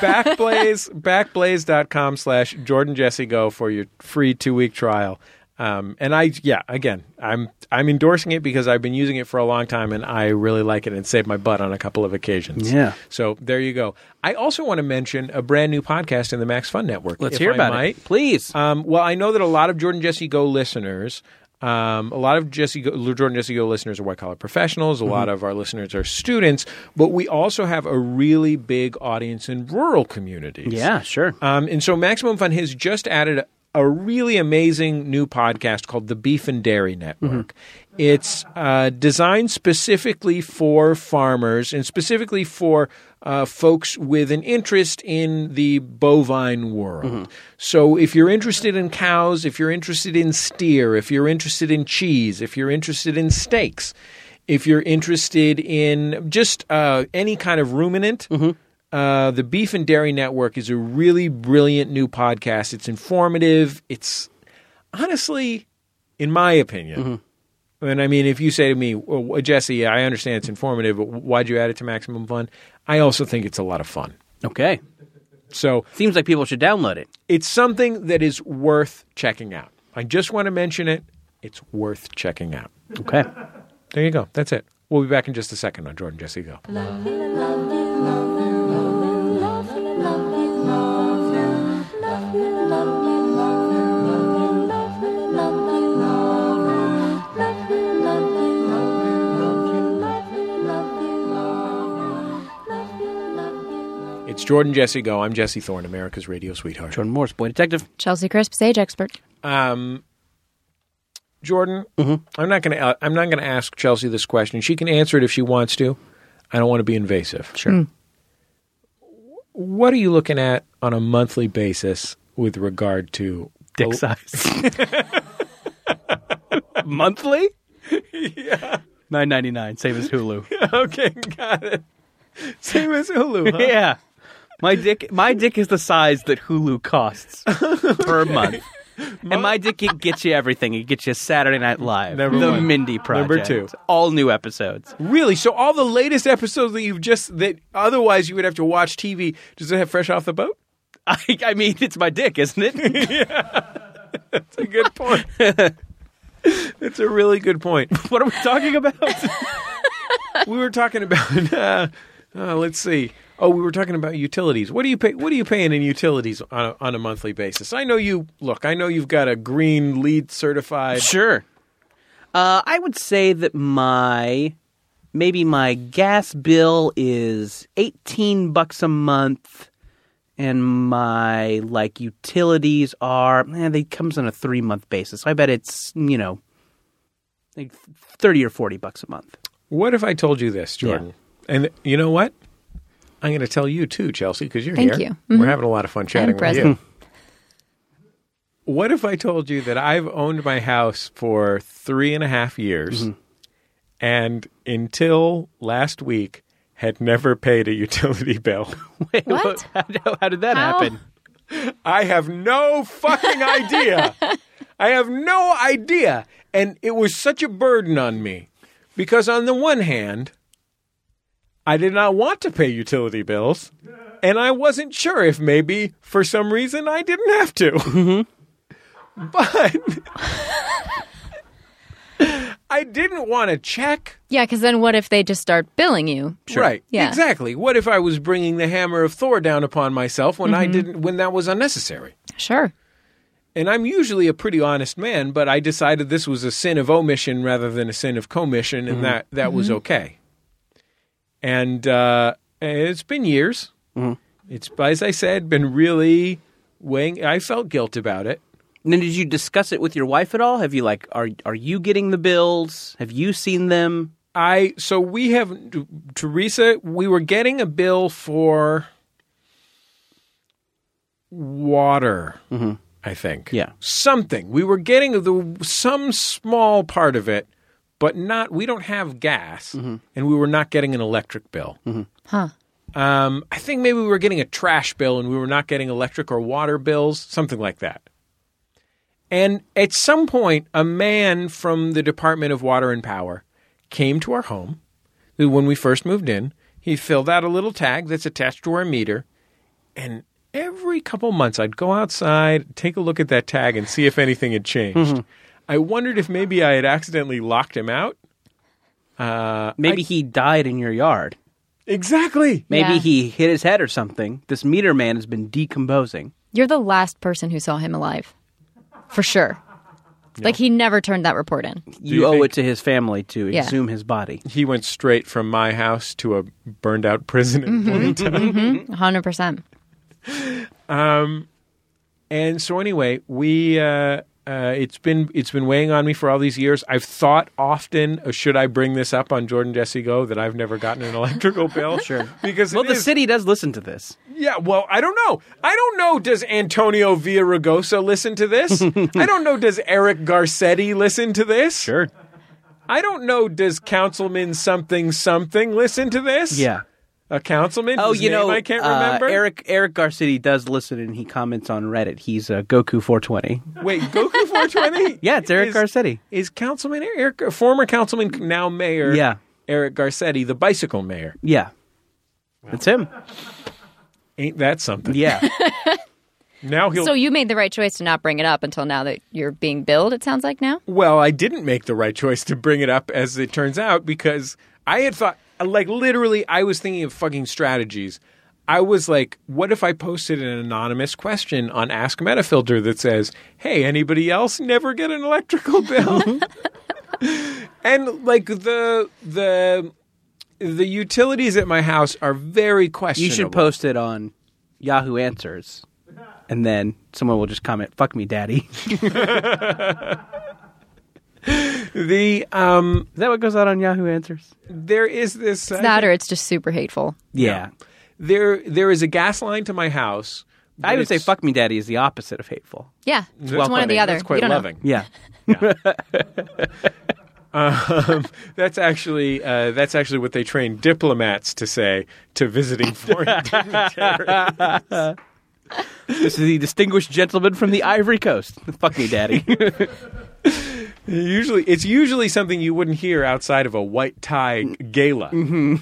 Backblaze.com/JordanJesseGo for your free 2-week trial. I'm endorsing it because I've been using it for a long time and I really like it and saved my butt on a couple of occasions. Yeah. So there you go. I also want to mention a brand new podcast in the Max Fun Network. Let's hear about it. Please. Well, I know that a lot of Jordan Jesse Go listeners, Jordan Jesse Go listeners are white-collar professionals. A lot of our listeners are students. But we also have a really big audience in rural communities. Yeah, sure. And so Maximum Fun has just added a really amazing new podcast called the Beef and Dairy Network. It's designed specifically for farmers and specifically for folks with an interest in the bovine world. So if you're interested in cows, if you're interested in steer, if you're interested in cheese, if you're interested in steaks, if you're interested in just any kind of ruminant, the Beef and Dairy Network is a really brilliant new podcast. It's informative. It's honestly, in my opinion, and I mean, if you say to me, well, Jesse, I understand it's informative, but why'd you add it to Maximum Fun? I also think it's a lot of fun. Okay. So seems like people should download it. It's something that is worth checking out. I just want to mention it. It's worth checking out. Okay. There you go. That's it. We'll be back in just a second on Jordan Jesse Go. It's Jordan Jesse Go. I'm Jesse Thorne, America's radio sweetheart. Jordan Morse, boy detective. Chelsea Crisp, sage expert. Jordan, I'm not going to ask Chelsea this question. She can answer it if she wants to. I don't want to be invasive. Sure. What are you looking at on a monthly basis with regard to dick size? Monthly? Yeah. $9.99, same as Hulu. Okay, got it. Same as Hulu, huh? Yeah. My dick is the size that Hulu costs per month. And my dick gets you everything. It gets you Saturday Night Live, Number The one. Mindy Project, Number two. all new episodes. Really? So all the latest episodes that otherwise you would have to watch TV, does it have fresh off the boat? I mean, it's my dick, isn't it? Yeah. That's a good point. It's a really good point. What are we talking about? We were talking about, let's see. Oh, we were talking about utilities. What are you paying in utilities on a monthly basis? I know you've got a green LEED certified. Sure. I would say that my gas bill is $18 a month, and my utilities are they comes on a 3-month basis. I bet it's like $30 or $40 a month. What if I told you this, Jordan? Yeah. And you know what? I'm going to tell you too, Chelsea, because you're Thank here. you. Mm-hmm. We're having a lot of fun chatting with you. What if I told you that I've owned my house for 3.5 years and until last week had never paid a utility bill? Wait, What? How did that happen? I have no fucking idea. I have no idea. And it was such a burden on me because on the one hand, I did not want to pay utility bills, and I wasn't sure if maybe for some reason I didn't have to. But I didn't want to check. Yeah, because then what if they just start billing you? Right. Yeah. Exactly. What if I was bringing the hammer of Thor down upon myself when when that was unnecessary? Sure. And I'm usually a pretty honest man, but I decided this was a sin of omission rather than a sin of commission, and that was okay. And it's been years. It's, as I said, been really weighing. I felt guilt about it. And then did you discuss it with your wife at all? Have you are you getting the bills? Have you seen them? So we have, Teresa, we were getting a bill for water, I think. Yeah. Something. We were getting some small part of it, but we don't have gas, and we were not getting an electric bill. Huh. I think maybe we were getting a trash bill and we were not getting electric or water bills, something like that. And at some point, a man from the Department of Water and Power came to our home. When we first moved in, he filled out a little tag that's attached to our meter, and every couple months I'd go outside, take a look at that tag, and see if anything had changed. I wondered if maybe I had accidentally locked him out. Maybe he died in your yard. Exactly. Maybe Yeah. he hit his head or something. This meter man has been decomposing. You're the last person who saw him alive. For sure. Like, he never turned that report in. You you owe think- it to his family to Yeah. exhume his body. He went straight from my house to a burned out prison in Bloomington. 100%. And so anyway, it's been weighing on me for all these years. I've thought often, should I bring this up on Jordan Jesse Go, that I've never gotten an electrical bill? Sure. Because Well, the city does listen to this. Yeah, well, I don't know. Does Antonio Villaraigosa listen to this? I don't know. Does Eric Garcetti listen to this? Sure. I don't know. Does Councilman something listen to this? Yeah. A councilman? Oh, whose name I can't remember. Eric Garcetti does listen, and he comments on Reddit. He's Goku 420. Wait, Goku 420? Yeah, it's Eric Garcetti. Is Councilman Eric, former councilman, now mayor, Yeah. Eric Garcetti, the bicycle mayor? Yeah. It's him. Ain't that something? Yeah. Now he'll. So you made the right choice to not bring it up until now that you're being billed, it sounds like now? Well, I didn't make the right choice to bring it up, as it turns out, because I had thought, literally, I was thinking of fucking strategies. I was like, what if I posted an anonymous question on Ask Metafilter that says, hey, anybody else never get an electrical bill? And The utilities at my house are very questionable. You should post it on Yahoo Answers, and then someone will just comment, "Fuck me, daddy." Is that what goes out on Yahoo Answers? There is this... It's that or it's just super hateful. Yeah. There is a gas line to my house. I would say "fuck me, daddy" is the opposite of hateful. Yeah, it's one or the other. That's quite You don't loving. Yeah. That's actually what they train diplomats to say to visiting foreign dignitaries. This is the distinguished gentleman from the Ivory Coast. Fuck me, daddy. It's usually something you wouldn't hear outside of a white tie gala.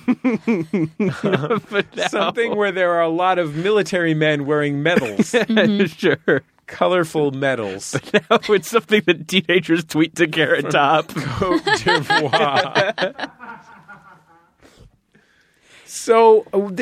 Something where there are a lot of military men wearing medals. Sure. Colorful medals. But now it's something that teenagers tweet to Carrot Top. Cote d'Ivoire. So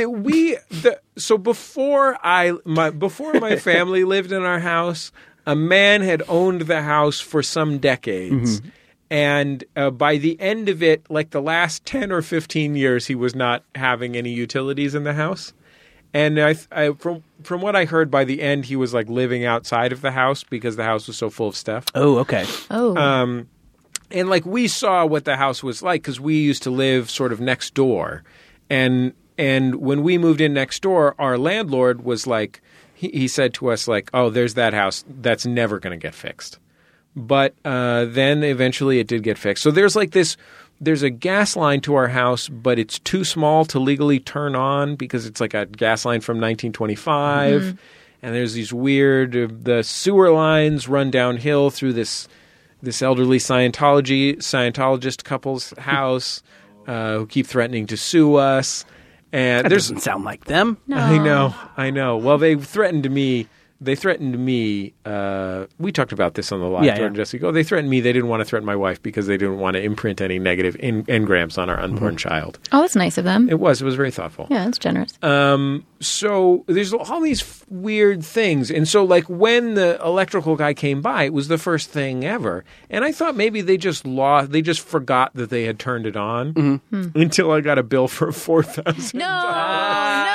before my family lived in our house, a man had owned the house for some decades. Mm-hmm. And by the end of it, like the last 10 or 15 years, he was not having any utilities in the house. And from what I heard, by the end, he was like living outside of the house because the house was so full of stuff. Oh, okay. Oh. And like we saw what the house was like because we used to live sort of next door. And when we moved in next door, our landlord was like, he said to us like, "Oh, there's that house. That's never going to get fixed." But then eventually it did get fixed. So there's a gas line to our house, but it's too small to legally turn on because it's like a gas line from 1925. Mm-hmm. And there's these weird the sewer lines run downhill through this elderly Scientologist couple's house who keep threatening to sue us. And that doesn't sound like them. No. I know. Well, they threatened me. We talked about this on the live, Jordan and Jesse. They threatened me. They didn't want to threaten my wife because they didn't want to imprint any negative engrams on our unborn child. Oh, that's nice of them. It was very thoughtful. Yeah, that's generous. So there's all these weird things. And so like when the electrical guy came by, it was the first thing ever. And I thought maybe they just forgot that they had turned it on until I got a bill for $4,000. No.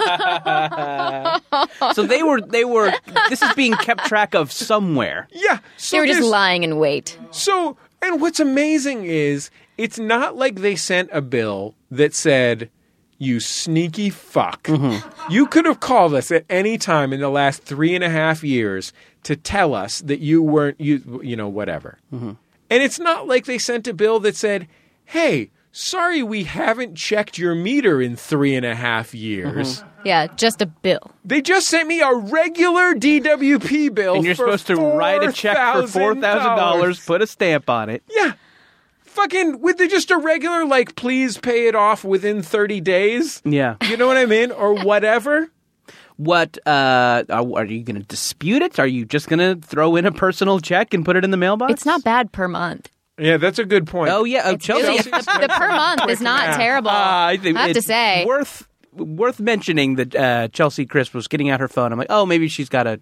So they were. This is being kept track of somewhere. Yeah. So they were just lying in wait. So, and what's amazing is it's not like they sent a bill that said, "You sneaky fuck." Mm-hmm. You could have called us at any time in the last 3.5 years to tell us that you weren't, whatever. Mm-hmm. And it's not like they sent a bill that said, "Hey, sorry, we haven't checked your meter in 3.5 years." Mm-hmm. Yeah, just a bill. They just sent me a regular DWP bill, and you're supposed to write a check for $4,000, put a stamp on it. Yeah, fucking with just a regular like, please pay it off within 30 days. Yeah, you know what I mean, or whatever. What are you going to dispute it? Are you just going to throw in a personal check and put it in the mailbox? It's not bad per month. Yeah, that's a good point. Oh yeah, Chelsea. The per month is not terrible. I have to say, worth mentioning that Chelsea Crisp was getting out her phone. I'm like, oh, maybe she's got a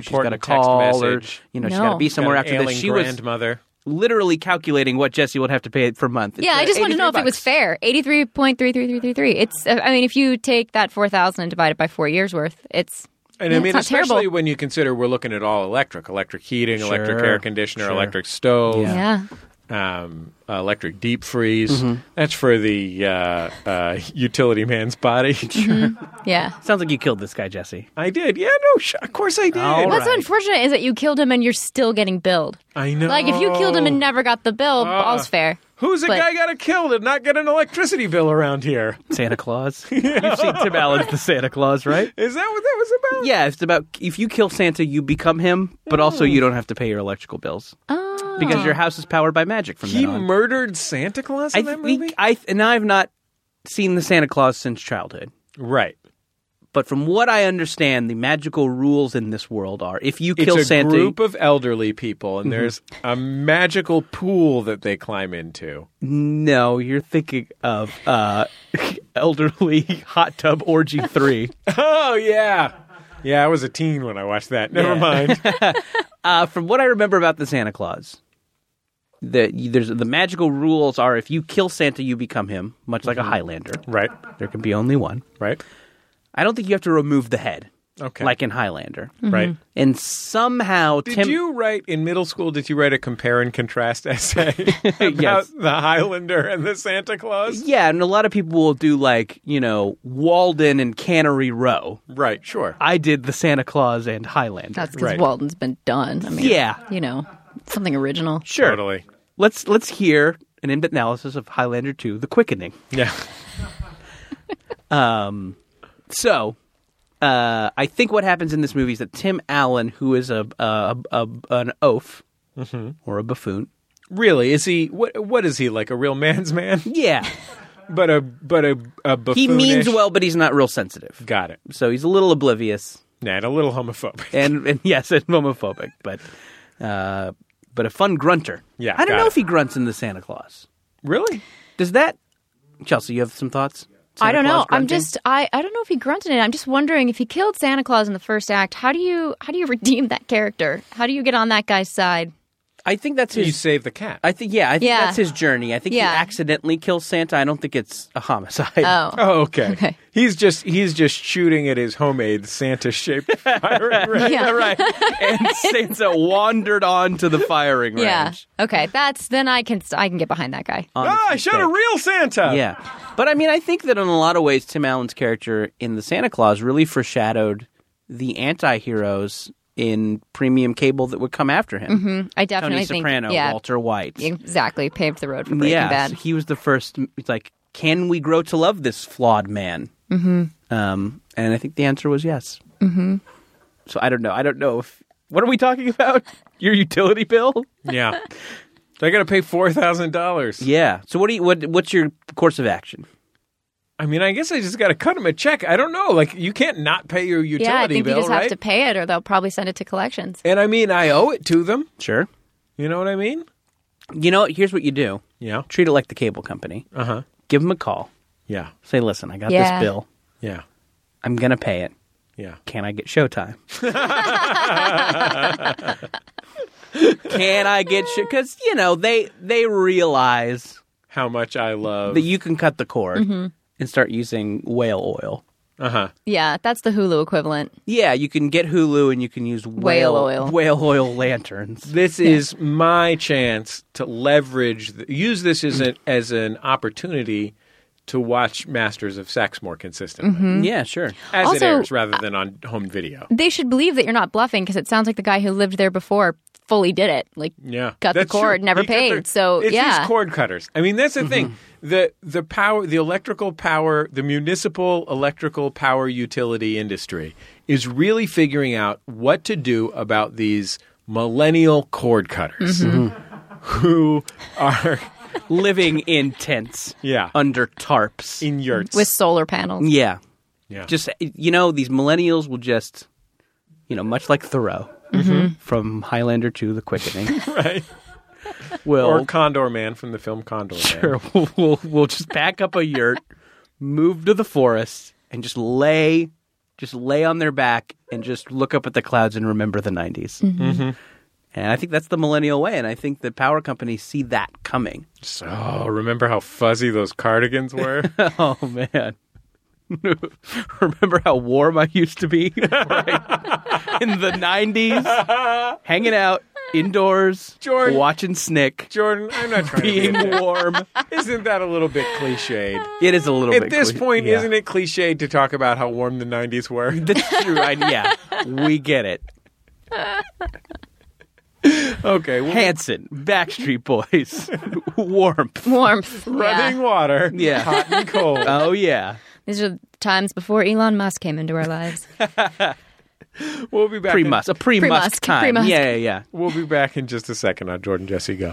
call or she's got to be somewhere after this. She grandmother was literally calculating what Jesse would have to pay per month. Yeah, I just wanted to know if it was fair. 83.33333. It's. I mean, if you take that 4,000 and divide it by 4 years worth, it's. And I mean, especially terrible. when you consider we're looking at all electric heating, electric air conditioner, electric stove. Yeah. Electric deep freeze. Mm-hmm. That's for the utility man's body. Mm-hmm. Yeah. Sounds like you killed this guy, Jesse. I did. Yeah, no, of course I did. What's so unfortunate is that you killed him and you're still getting billed. I know. Like, if you killed him and never got the bill, all's fair. Who's the guy got killed and not get an electricity bill around here? Santa Claus. You've seen Tim Allen's The Santa Claus, right? Is that what that was about? Yeah, it's about if you kill Santa, you become him, but also you don't have to pay your electrical bills. Oh. Because your house is powered by magic from then on. He murdered Santa Claus in that movie? And I've not seen The Santa Claus since childhood. Right. But from what I understand, the magical rules in this world are if you kill Santa... It's a group of elderly people, and there's a magical pool that they climb into. No, you're thinking of Elderly Hot Tub Orgy 3. Oh, yeah. Yeah, I was a teen when I watched that. Never mind. From what I remember about the Santa Claus, the magical rules are if you kill Santa, you become him, much like a Highlander. Right. There can be only one. Right. I don't think you have to remove the head. Okay. Like in Highlander. Right. And somehow Did you write a compare and contrast essay about Yes. the Highlander and the Santa Claus? Yeah, and a lot of people will do Walden and Cannery Row. Right, sure. I did the Santa Claus and Highlander. That's because Right. Walden's been done. I mean, Yeah. something original. Sure. Totally. Let's hear an in-depth analysis of Highlander 2, The Quickening. Yeah. So, I think what happens in this movie is that Tim Allen, who is an oaf or a buffoon, Really? Is he what is he, like a real man's man? yeah, But a buffoonish. he means well, but he's not real sensitive. Got it. So he's a little oblivious And a little homophobic. and yes, and homophobic, but a fun grunter. Yeah, I don't got know it. if he grunts in the Santa Claus. Really? Does that, Chelsea? You have some thoughts? I don't know. Santa Claus grunting? I don't know if he grunted it. I'm just wondering if he killed Santa Claus in the first act. How do you redeem that character? How do you get on that guy's side? I think that's You his. save the cat. I think Yeah. that's his journey. I think he Yeah. accidentally kills Santa. I don't think it's a homicide. Oh, okay. Okay. He's just shooting at his homemade Santa-shaped firing range. Yeah. Right. And Santa wandered on to the firing range. yeah. Okay, then I can get behind that guy. on I his shot a mistake. real Santa. Yeah. But I mean, I think that in a lot of ways, Tim Allen's character in the Santa Claus really foreshadowed the anti-heroes in premium cable that would come after him. Mm-hmm. I definitely Tony think, Soprano, yeah, Walter White. exactly paved the road for Breaking Yeah, Bad. he was the first. It's like, can we grow to love this flawed man? Mm-hmm. And I think the answer was yes. Mm-hmm. So I don't know. I don't know if. What are we talking about? Your utility bill? Yeah. So I got to pay $4,000. Yeah. So what's your course of action? I mean, I guess I just got to cut him a check. I don't know. Like, you can't not pay your utility Yeah, I think bill, you just right? have to pay it, or they'll probably send it to collections. And I mean, I owe it to them. Sure. You know what I mean? You know, here's what you do. Yeah. Treat it like the cable company. Uh-huh. Give them a call. Yeah. Say, listen, I got Yeah. this bill. Yeah. I'm going to pay it. Yeah. Can I get Showtime? Can I get Because, they realize How much I love. that you can cut the cord and start using whale oil. Uh-huh. Yeah, that's the Hulu equivalent. Yeah, you can get Hulu and you can use Whale oil. whale oil lanterns. This is my chance to leverage, use this as an opportunity to watch Masters of Sex more consistently. Yeah, sure. As it Also- airs rather than on home video. They should believe that you're not bluffing because it sounds like the guy who lived there before fully did it. Like, Yeah. cut the That's cord, true. never He cut paid. So, it's yeah. these cord cutters. I mean, that's the thing. The power, the electrical power, the municipal electrical power utility industry is really figuring out what to do about these millennial cord cutters who are Living in tents. Yeah. Under tarps. in yurts. With solar panels. Yeah. Yeah. Just, these millennials will just, much like Thoreau from Highlander 2, The Quickening. right. Will, Or Condor Man from the film Condor Man. Sure, we'll just pack up a yurt, move to the forest, and just lay on their back and just look up at the clouds and remember the 90s. Mm-hmm. And I think that's the millennial way, and I think the power companies see that coming. So, remember how fuzzy those cardigans were? Oh, man. Remember how warm I used to be right? In the 90s? Hanging out indoors, Jordan. watching Snick, Jordan, I'm not trying to being be warm. Isn't that a little bit cliched? It is a little bit At this cliche, point, yeah. isn't it cliched to talk about how warm the 90s were? That's true. Yeah, we get it. Okay. Well, Hanson, Backstreet Boys, Warmth. Warmth. running Yeah. water. Yeah. Hot and cold. Oh, yeah. These are times before Elon Musk came into our lives. We'll be back. Pre-Musk. A pre-Musk Pre-Musk, time. pre-Musk. Yeah. We'll be back in just a second on Jordan Jesse Go.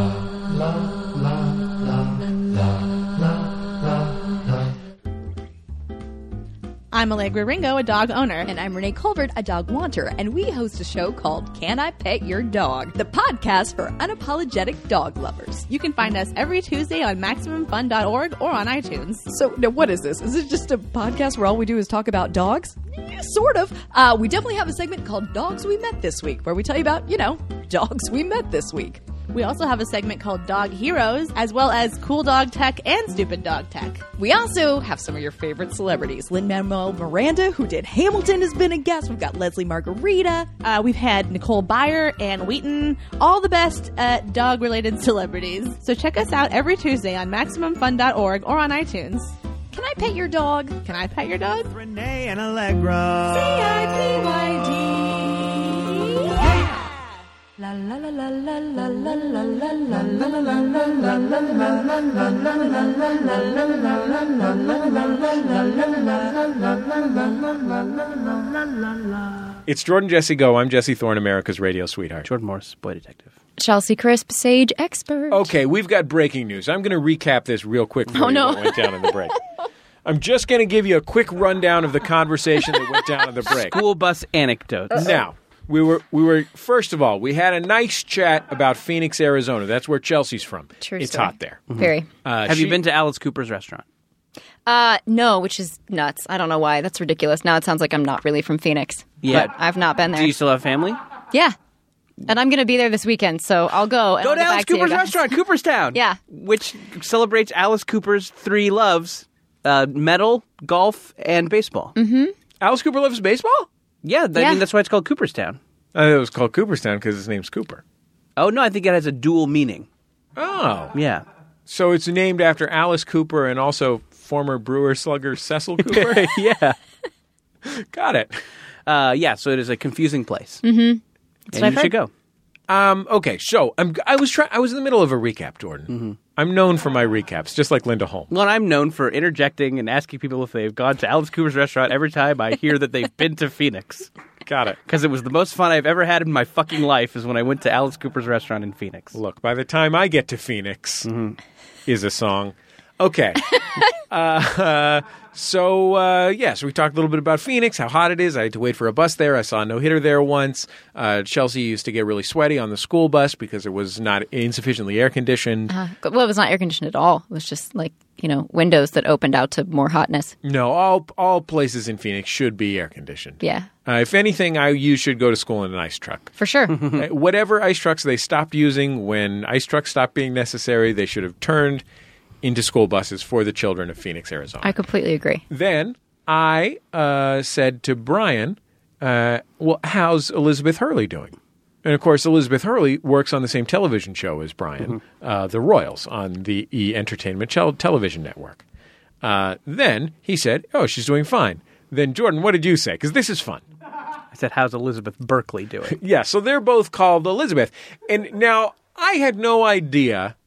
I'm Allegra Ringo, a dog owner. And I'm Renee Colbert, a dog wanter, and we host a show called Can I Pet Your Dog? The podcast for unapologetic dog lovers. You can find us every Tuesday on MaximumFun.org or on iTunes. So, now what is this? Is it just a podcast where all we do is talk about dogs? Yeah, sort of. We definitely have a segment called Dogs We Met This Week, where we tell you about, dogs we met this week. We also have a segment called Dog Heroes, as well as Cool Dog Tech and Stupid Dog Tech. We also have some of your favorite celebrities. Lin-Manuel Miranda, who did Hamilton, has been a guest. We've got Leslie Margarita. We've had Nicole Byer, Ann Wheaton, all the best dog-related celebrities. So check us out every Tuesday on MaximumFun.org or on iTunes. Can I pet your dog? Can I pet your dog? Renee and Allegra. CIPYD. Yeah. La la la la la la la la la la la. It's Jordan Jesse Go. I'm Jesse Thorne, America's radio sweetheart. Jordan Morris, boy detective. Chelsea Crisp, sage expert. Okay, we've got breaking news. I'm going to recap this real quick for you what went down in the break. I'm just going to give you a quick rundown of the conversation that went down in the break. School bus anecdotes. Now, we were first of all, we had a nice chat about Phoenix, Arizona. That's where Chelsea's from. True it's story. hot there. Very. Have you been to Alice Cooper's restaurant? No, which is nuts. I don't know why. That's ridiculous. Now it sounds like I'm not really from Phoenix. Yeah. But I've not been there. Do you still have family? Yeah. And I'm going to be there this weekend, so I'll go. And Go I'll to get Alice back to you Cooper's guys. restaurant, Cooperstown. Yeah. Which celebrates Alice Cooper's three loves, metal, golf, and baseball. Mm-hmm. Alice Cooper loves baseball? Yeah, I mean, that's why it's called Cooperstown. I thought it was called Cooperstown because his name's Cooper. Oh, no, I think it has a dual meaning. Oh. Yeah. So it's named after Alice Cooper and also former Brewer slugger Cecil Cooper? Yeah. Got it. Yeah, so it is a confusing place. Mm-hmm. And you should go. Okay, so I was in the middle of a recap, Jordan. Mm-hmm. I'm known for my recaps, just like Linda Holmes. Well, I'm known for interjecting and asking people if they've gone to Alice Cooper's restaurant every time I hear that they've been to Phoenix. Got it. Because it was the most fun I've ever had in my fucking life is when I went to Alice Cooper's restaurant in Phoenix. Look, by the time I get to Phoenix is a song. Okay. So we talked a little bit about Phoenix, how hot it is. I had to wait for a bus there. I saw a no-hitter there once. Chelsea used to get really sweaty on the school bus because it was not insufficiently air-conditioned. Well, it was not air-conditioned at all. It was just like, windows that opened out to more hotness. No, all places in Phoenix should be air-conditioned. Yeah. If anything, you should go to school in an ice truck. For sure. Whatever ice trucks they stopped using when ice trucks stopped being necessary, they should have turned into school buses for the children of Phoenix, Arizona. I completely agree. Then I said to Brian, well, how's Elizabeth Hurley doing? And, of course, Elizabeth Hurley works on the same television show as Brian, The Royals, on the E! Entertainment television network. Then he said, oh, she's doing fine. Then, Jordan, what did you say? Because this is fun. I said, how's Elizabeth Berkley doing? Yeah, so they're both called Elizabeth. And now I had no idea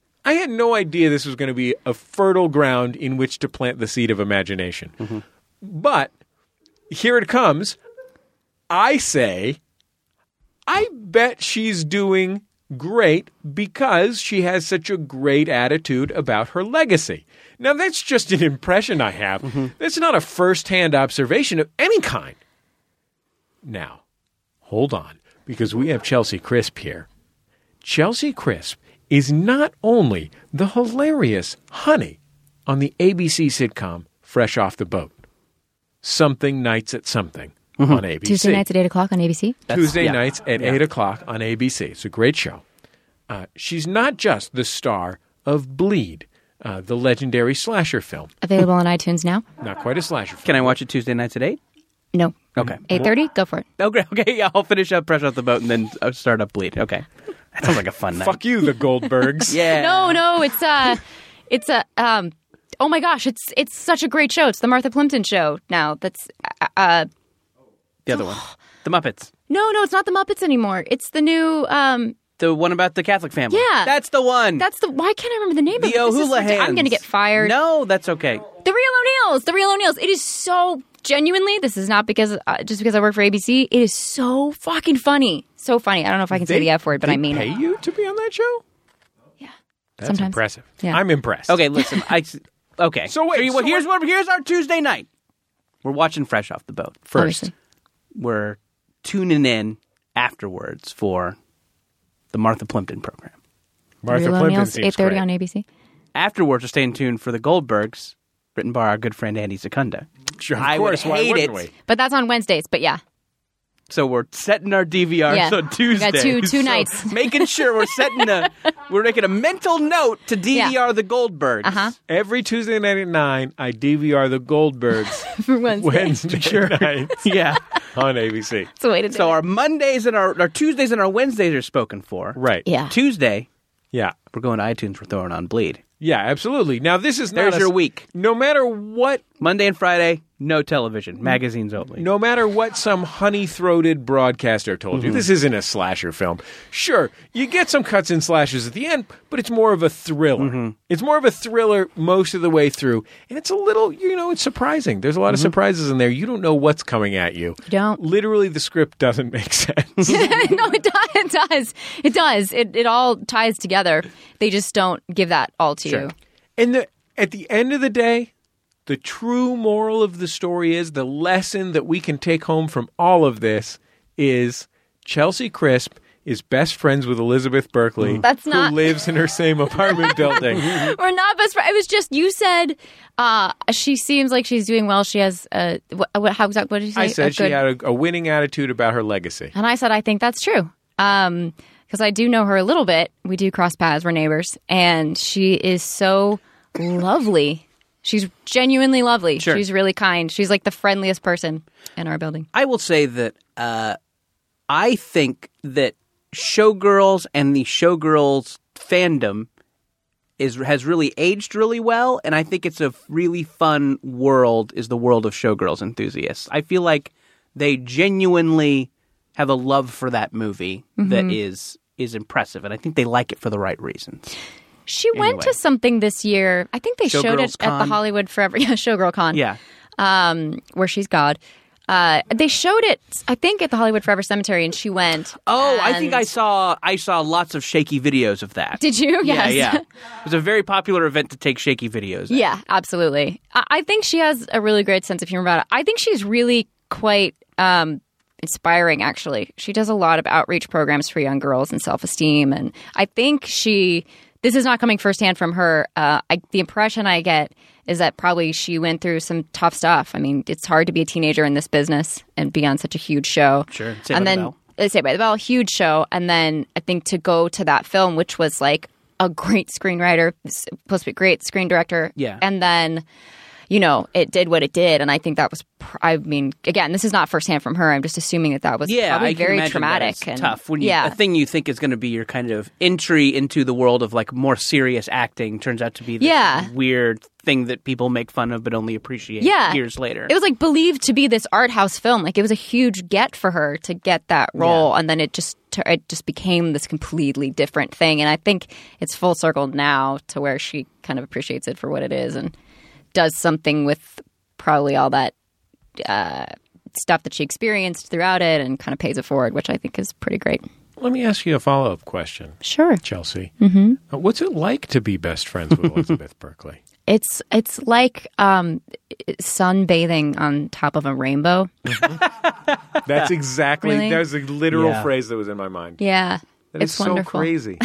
this was going to be a fertile ground in which to plant the seed of imagination. But here it comes. I say, I bet she's doing great because she has such a great attitude about her legacy. Now, that's just an impression I have. That's not a first-hand observation of any kind. Now, hold on, because we have Chelsea Crisp here. Chelsea Crisp is not only the hilarious Honey on the ABC sitcom Fresh Off the Boat, Something Nights at Something on ABC. Tuesday nights at 8 o'clock on ABC? Tuesday nights at 8 o'clock on ABC. It's a great show. She's not just the star of Bleed, the legendary slasher film. Available on iTunes now? Not quite a slasher film. Can I watch it Tuesday nights at 8? No. Okay. 8:30? Go for it. Oh, great. Okay, yeah, I'll finish up Fresh Off the Boat and then start up Bleed. Okay. That sounds like a fun night. Fuck you, the Goldbergs. Yeah. No, it's oh my gosh, it's such a great show. It's the Martha Plimpton show now. That's The other one. The Muppets. No, it's not the Muppets anymore. It's the new The one about the Catholic family. Yeah. That's the one. why can't I remember the name of it? The O'Houlihan's. I'm going to get fired. No, that's okay. The Real O'Neills. It is so genuinely, this is not because just because I work for ABC. It is so fucking funny. So funny. I don't know if I can say the F word, but I mean it. They pay you to be on that show? Yeah. That's Sometimes. impressive. Yeah. I'm impressed. Okay, listen. Okay. So wait, here's our Tuesday night. We're watching Fresh Off the Boat. First. Obviously. We're tuning in afterwards for the Martha Plimpton program. Martha Real Plimpton O'Neills, seems 8:30 great. on ABC. Afterwards, we're staying tuned for the Goldbergs, written by our good friend Andy Secunda. Sure, of I course. would Why hate wouldn't it. we? But that's on Wednesdays, but yeah. So we're setting our DVRs on Tuesday. We got two nights. Making sure we're making a mental note to DVR the Goldbergs. Uh-huh. Every Tuesday night at 9, I DVR the Goldbergs For Wednesday. nights Yeah. on ABC. It's a way to do So it. our Mondays and our Tuesdays and our Wednesdays are spoken for. Right. Yeah. Tuesday, Yeah. we're going to iTunes. We're throwing on Bleed. Yeah, absolutely. Now, this is not There's your week. No matter what Monday and Friday, no television. Magazines only. No matter what some honey-throated broadcaster told you, this isn't a slasher film. Sure, you get some cuts and slashes at the end, but it's more of a thriller. It's more of a thriller most of the way through. And it's a little, it's surprising. There's a lot of surprises in there. You don't know what's coming at you. You don't. Literally, the script doesn't make sense. No, it does. It does. It all ties together. They just don't give that all to you. And at the end of the day, the true moral of the story is the lesson that we can take home from all of this is Chelsea Crisp is best friends with Elizabeth Berkley, That's not- who lives in her same apartment building. We're not best friends. It was just, you said she seems like she's doing well. She has, what did you say? I said she had a winning attitude about her legacy. And I said, I think that's true. Because I do know her a little bit. We do cross paths. We're neighbors. And she is so lovely. She's genuinely lovely. Sure. She's really kind. She's like the friendliest person in our building. I will say that I think that Showgirls and the Showgirls fandom has really aged really well, and I think it's a really fun world, is the world of Showgirls enthusiasts. I feel like they genuinely have a love for that movie that is impressive, and I think they like it for the right reasons. She went to something this year. I think they showed it Showgirls at the Con. Hollywood Forever. Yeah, Showgirl Con. Yeah. Where she's God. They showed it, I think, at the Hollywood Forever Cemetery, and she went. Oh, I think and- I saw lots of shaky videos of that. Did you? Yes. Yeah. It was a very popular event to take shaky videos. Yeah, absolutely. I think she has a really great sense of humor about it. I think she's really quite inspiring, actually. She does a lot of outreach programs for young girls and self-esteem, and I think this is not coming firsthand from her. The impression I get is that probably she went through some tough stuff. I mean, it's hard to be a teenager in this business and be on such a huge show. Sure. Saved by the Bell. Saved by the Bell, huge show. And then I think to go to that film, which was like a great screenwriter, supposed to be a great screen director. Yeah. And then, it did what it did. And I think that was, again, this is not firsthand from her. I'm just assuming that was probably I can very imagine traumatic. That and tough. When a thing you think is going to be your kind of entry into the world of like more serious acting turns out to be this weird thing that people make fun of but only appreciate years later. It was like believed to be this art house film. Like it was a huge get for her to get that role. And then it just became this completely different thing. And I think it's full circle now to where she kind of appreciates it for what it is and does something with probably all that stuff that she experienced throughout it and kind of pays it forward, which I think is pretty great. Let me ask you a follow-up question. Sure. Chelsea. What's it like to be best friends with Elizabeth Berkley? It's like sunbathing on top of a rainbow. That's exactly, Really? that was a literal phrase that was in my mind. Yeah. That it's is wonderful. so crazy.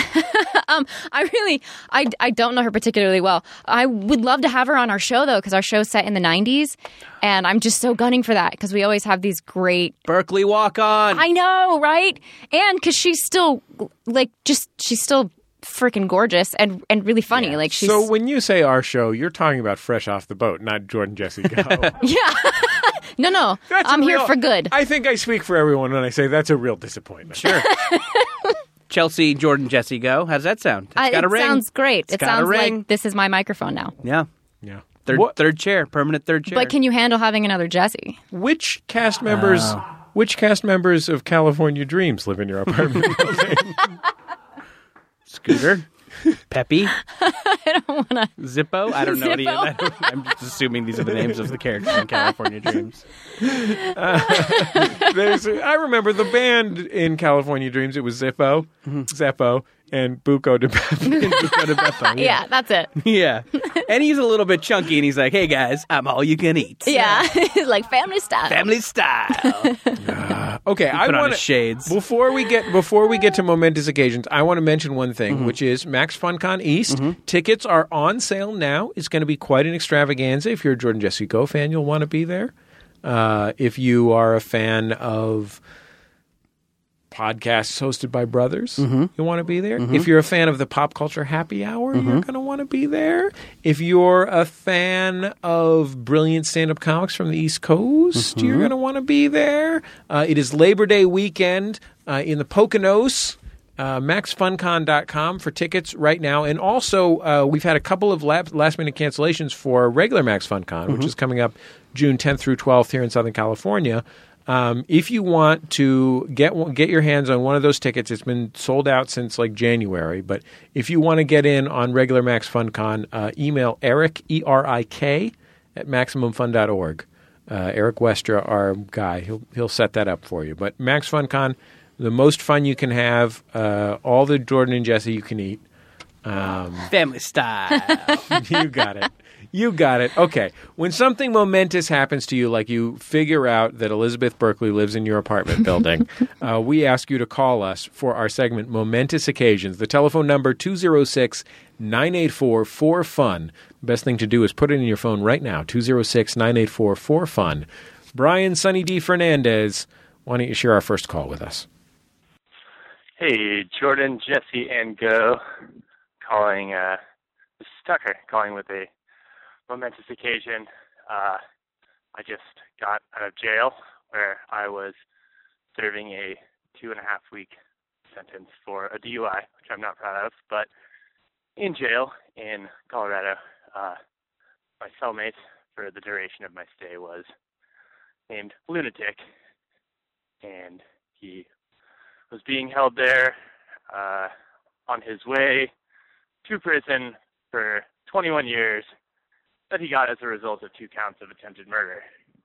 I don't know her particularly well. I would love to have her on our show, though, because our show's set in the 90s, and I'm just so gunning for that, because we always have these great... Berkeley Walk On! I know, right? And because she's still, she's still freaking gorgeous and really funny. Yeah. Like she's... So when you say our show, you're talking about Fresh Off the Boat, not Jordan Jesse Go. Yeah. No. I'm here for good. I think I speak for everyone when I say that's a real disappointment. Sure. Chelsea, Jordan, Jesse Go. How does that sound? It's got a ring. It sounds great. It's It got a sounds ring. like this is my microphone now. Yeah. Yeah. Third chair. Permanent third chair. But can you handle having another Jesse? Which cast members of California Dreams live in your apartment building? Scooter? Peppy? I don't want to... Zippo? I don't know any of Zippo? that. I'm just assuming these are the names of the characters in California Dreams. I remember the band in California Dreams. It was Zippo, Zeppo, and Buco de Beppo. Yeah, that's it. Yeah. And he's a little bit chunky, and he's like, hey, guys, I'm all you can eat. Yeah, like family style. Family style. Okay, I Put on want his shades. Before we get to momentous occasions, I want to mention one thing, which is Max FunCon East. Tickets are on sale now. It's going to be quite an extravaganza. If you're a Jordan Jesse Go fan, you'll want to be there. If you are a fan of podcasts hosted by brothers, you want to be there. If you're a fan of the Pop Culture Happy Hour, you're going to want to be there. If you're a fan of brilliant stand-up comics from the East Coast, you're going to want to be there. It is Labor Day weekend in the Poconos. MaxFunCon.com for tickets right now. And also, we've had a couple of last-minute cancellations for regular Max FunCon, which is coming up June 10th through 12th here in Southern California. If you want to get your hands on one of those tickets, it's been sold out since like January. But if you want to get in on regular Max FunCon, email Eric, E-R-I-K, at MaximumFun.org. Eric Westra, our guy, he'll set that up for you. But Max FunCon, the most fun you can have, all the Jordan and Jesse you can eat. Family style. You got it. You got it. Okay. When something momentous happens to you, like you figure out that Elizabeth Berkley lives in your apartment building, we ask you to call us for our segment, Momentous Occasions. The telephone number, 206-984-4FUN. Best thing to do is put it in your phone right now, 206-984-4FUN. Brian Sunny D. Fernandez, why don't you share our first call with us? Hey, Jordan, Jesse, and Go. Calling, this is Tucker, calling with a momentous occasion. I just got out of jail where I was serving a 2.5-week sentence for a DUI, which I'm not proud of, but in jail in Colorado, my cellmate for the duration of my stay was named Lunatic, and he was being held there on his way to prison for 21 years that he got as a result of 2 counts of attempted murder.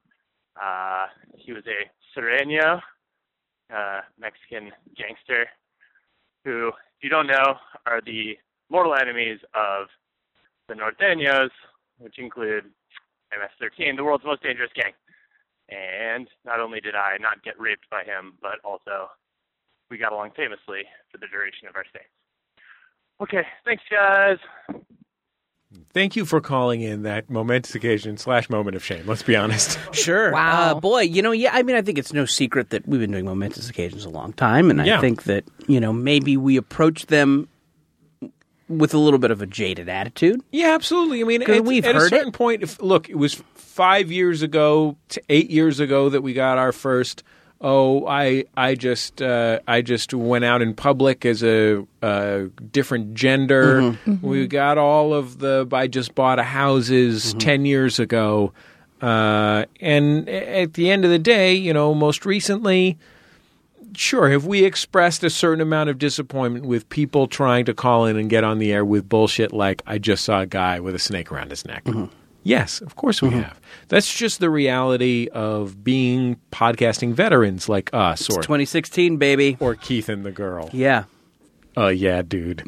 He was a Sureño, Mexican gangster, who, if you don't know, are the mortal enemies of the Norteños, which include MS-13, the world's most dangerous gang. And not only did I not get raped by him, but also we got along famously for the duration of our stay. Okay, thanks, guys. Thank you for calling in that momentous occasion / moment of shame. Let's be honest. Sure. Wow. Boy, I mean, I think it's no secret that we've been doing momentous occasions a long time, and I think that, maybe we approach them with a little bit of a jaded attitude. Yeah, absolutely. I mean, at a certain point, it was 5 years ago to 8 years ago that we got our first. I just went out in public as a different gender. We got all of the I just bought a houses 10 years ago. And at the end of the day, most recently, sure, have we expressed a certain amount of disappointment with people trying to call in and get on the air with bullshit like, I just saw a guy with a snake around his neck? Yes, of course we have. That's just the reality of being podcasting veterans like us. It's 2016, baby. Or Keith and the Girl. Yeah. Yeah, dude.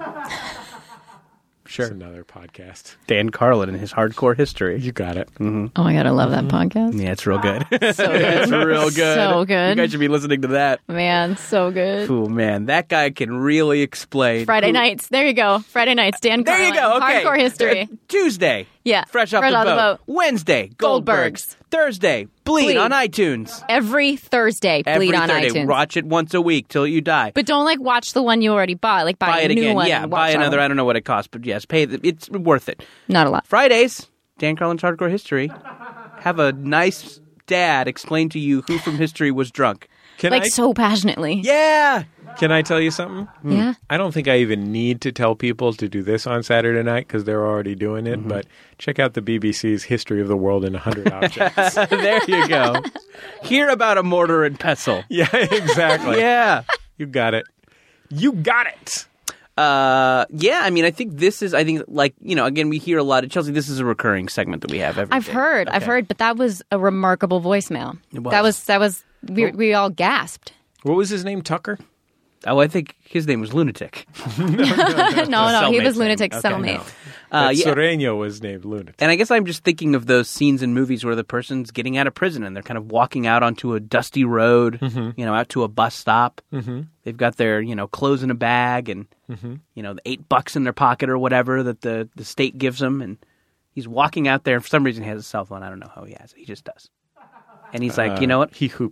Sure. It's another podcast. Dan Carlin and his hardcore history. You got it. Oh my God, I love that podcast. Yeah, it's real good. So good. It's real good. So good. You guys should be listening to that. Man, so good. Cool, man. That guy can really explain. Friday nights. There you go. Friday nights. Dan Carlin. There you go. Okay. Hardcore history. Tuesday. Yeah. Fresh off the boat. Wednesday. Goldbergs. Thursday. Bleed on iTunes. Every Thursday. Bleed on iTunes. Watch it once a week till you die. But don't watch the one you already bought. Buy a it new again. one. Yeah, buy another. I don't know what it costs, but yes, pay. It's worth it. Not a lot. Fridays. Dan Carlin's Hardcore History. Have a nice dad explain to you who from history was drunk. So passionately. Yeah. Can I tell you something? Yeah. I don't think I even need to tell people to do this on Saturday night because they're already doing it. But check out the BBC's History of the World in 100 Objects. There you go. Hear about a mortar and pestle. Yeah, exactly. Yeah. You got it. You got it. Yeah, I mean, I think again, we hear a lot of Chelsea. This is a recurring segment that we have every day. I've heard, but that was a remarkable voicemail. It was. That was. We all gasped. What was his name? Tucker? Oh, I think his name was Lunatic. No, he was Lunatic's cellmate. Sureño was named Lunatic. And I guess I'm just thinking of those scenes in movies where the person's getting out of prison and they're kind of walking out onto a dusty road, out to a bus stop. They've got their, clothes in a bag and, the $8 in their pocket or whatever that the state gives them. And he's walking out there. And for some reason, he has a cell phone. I don't know how he has it. He just does. And he's like, you know what? He hooped it.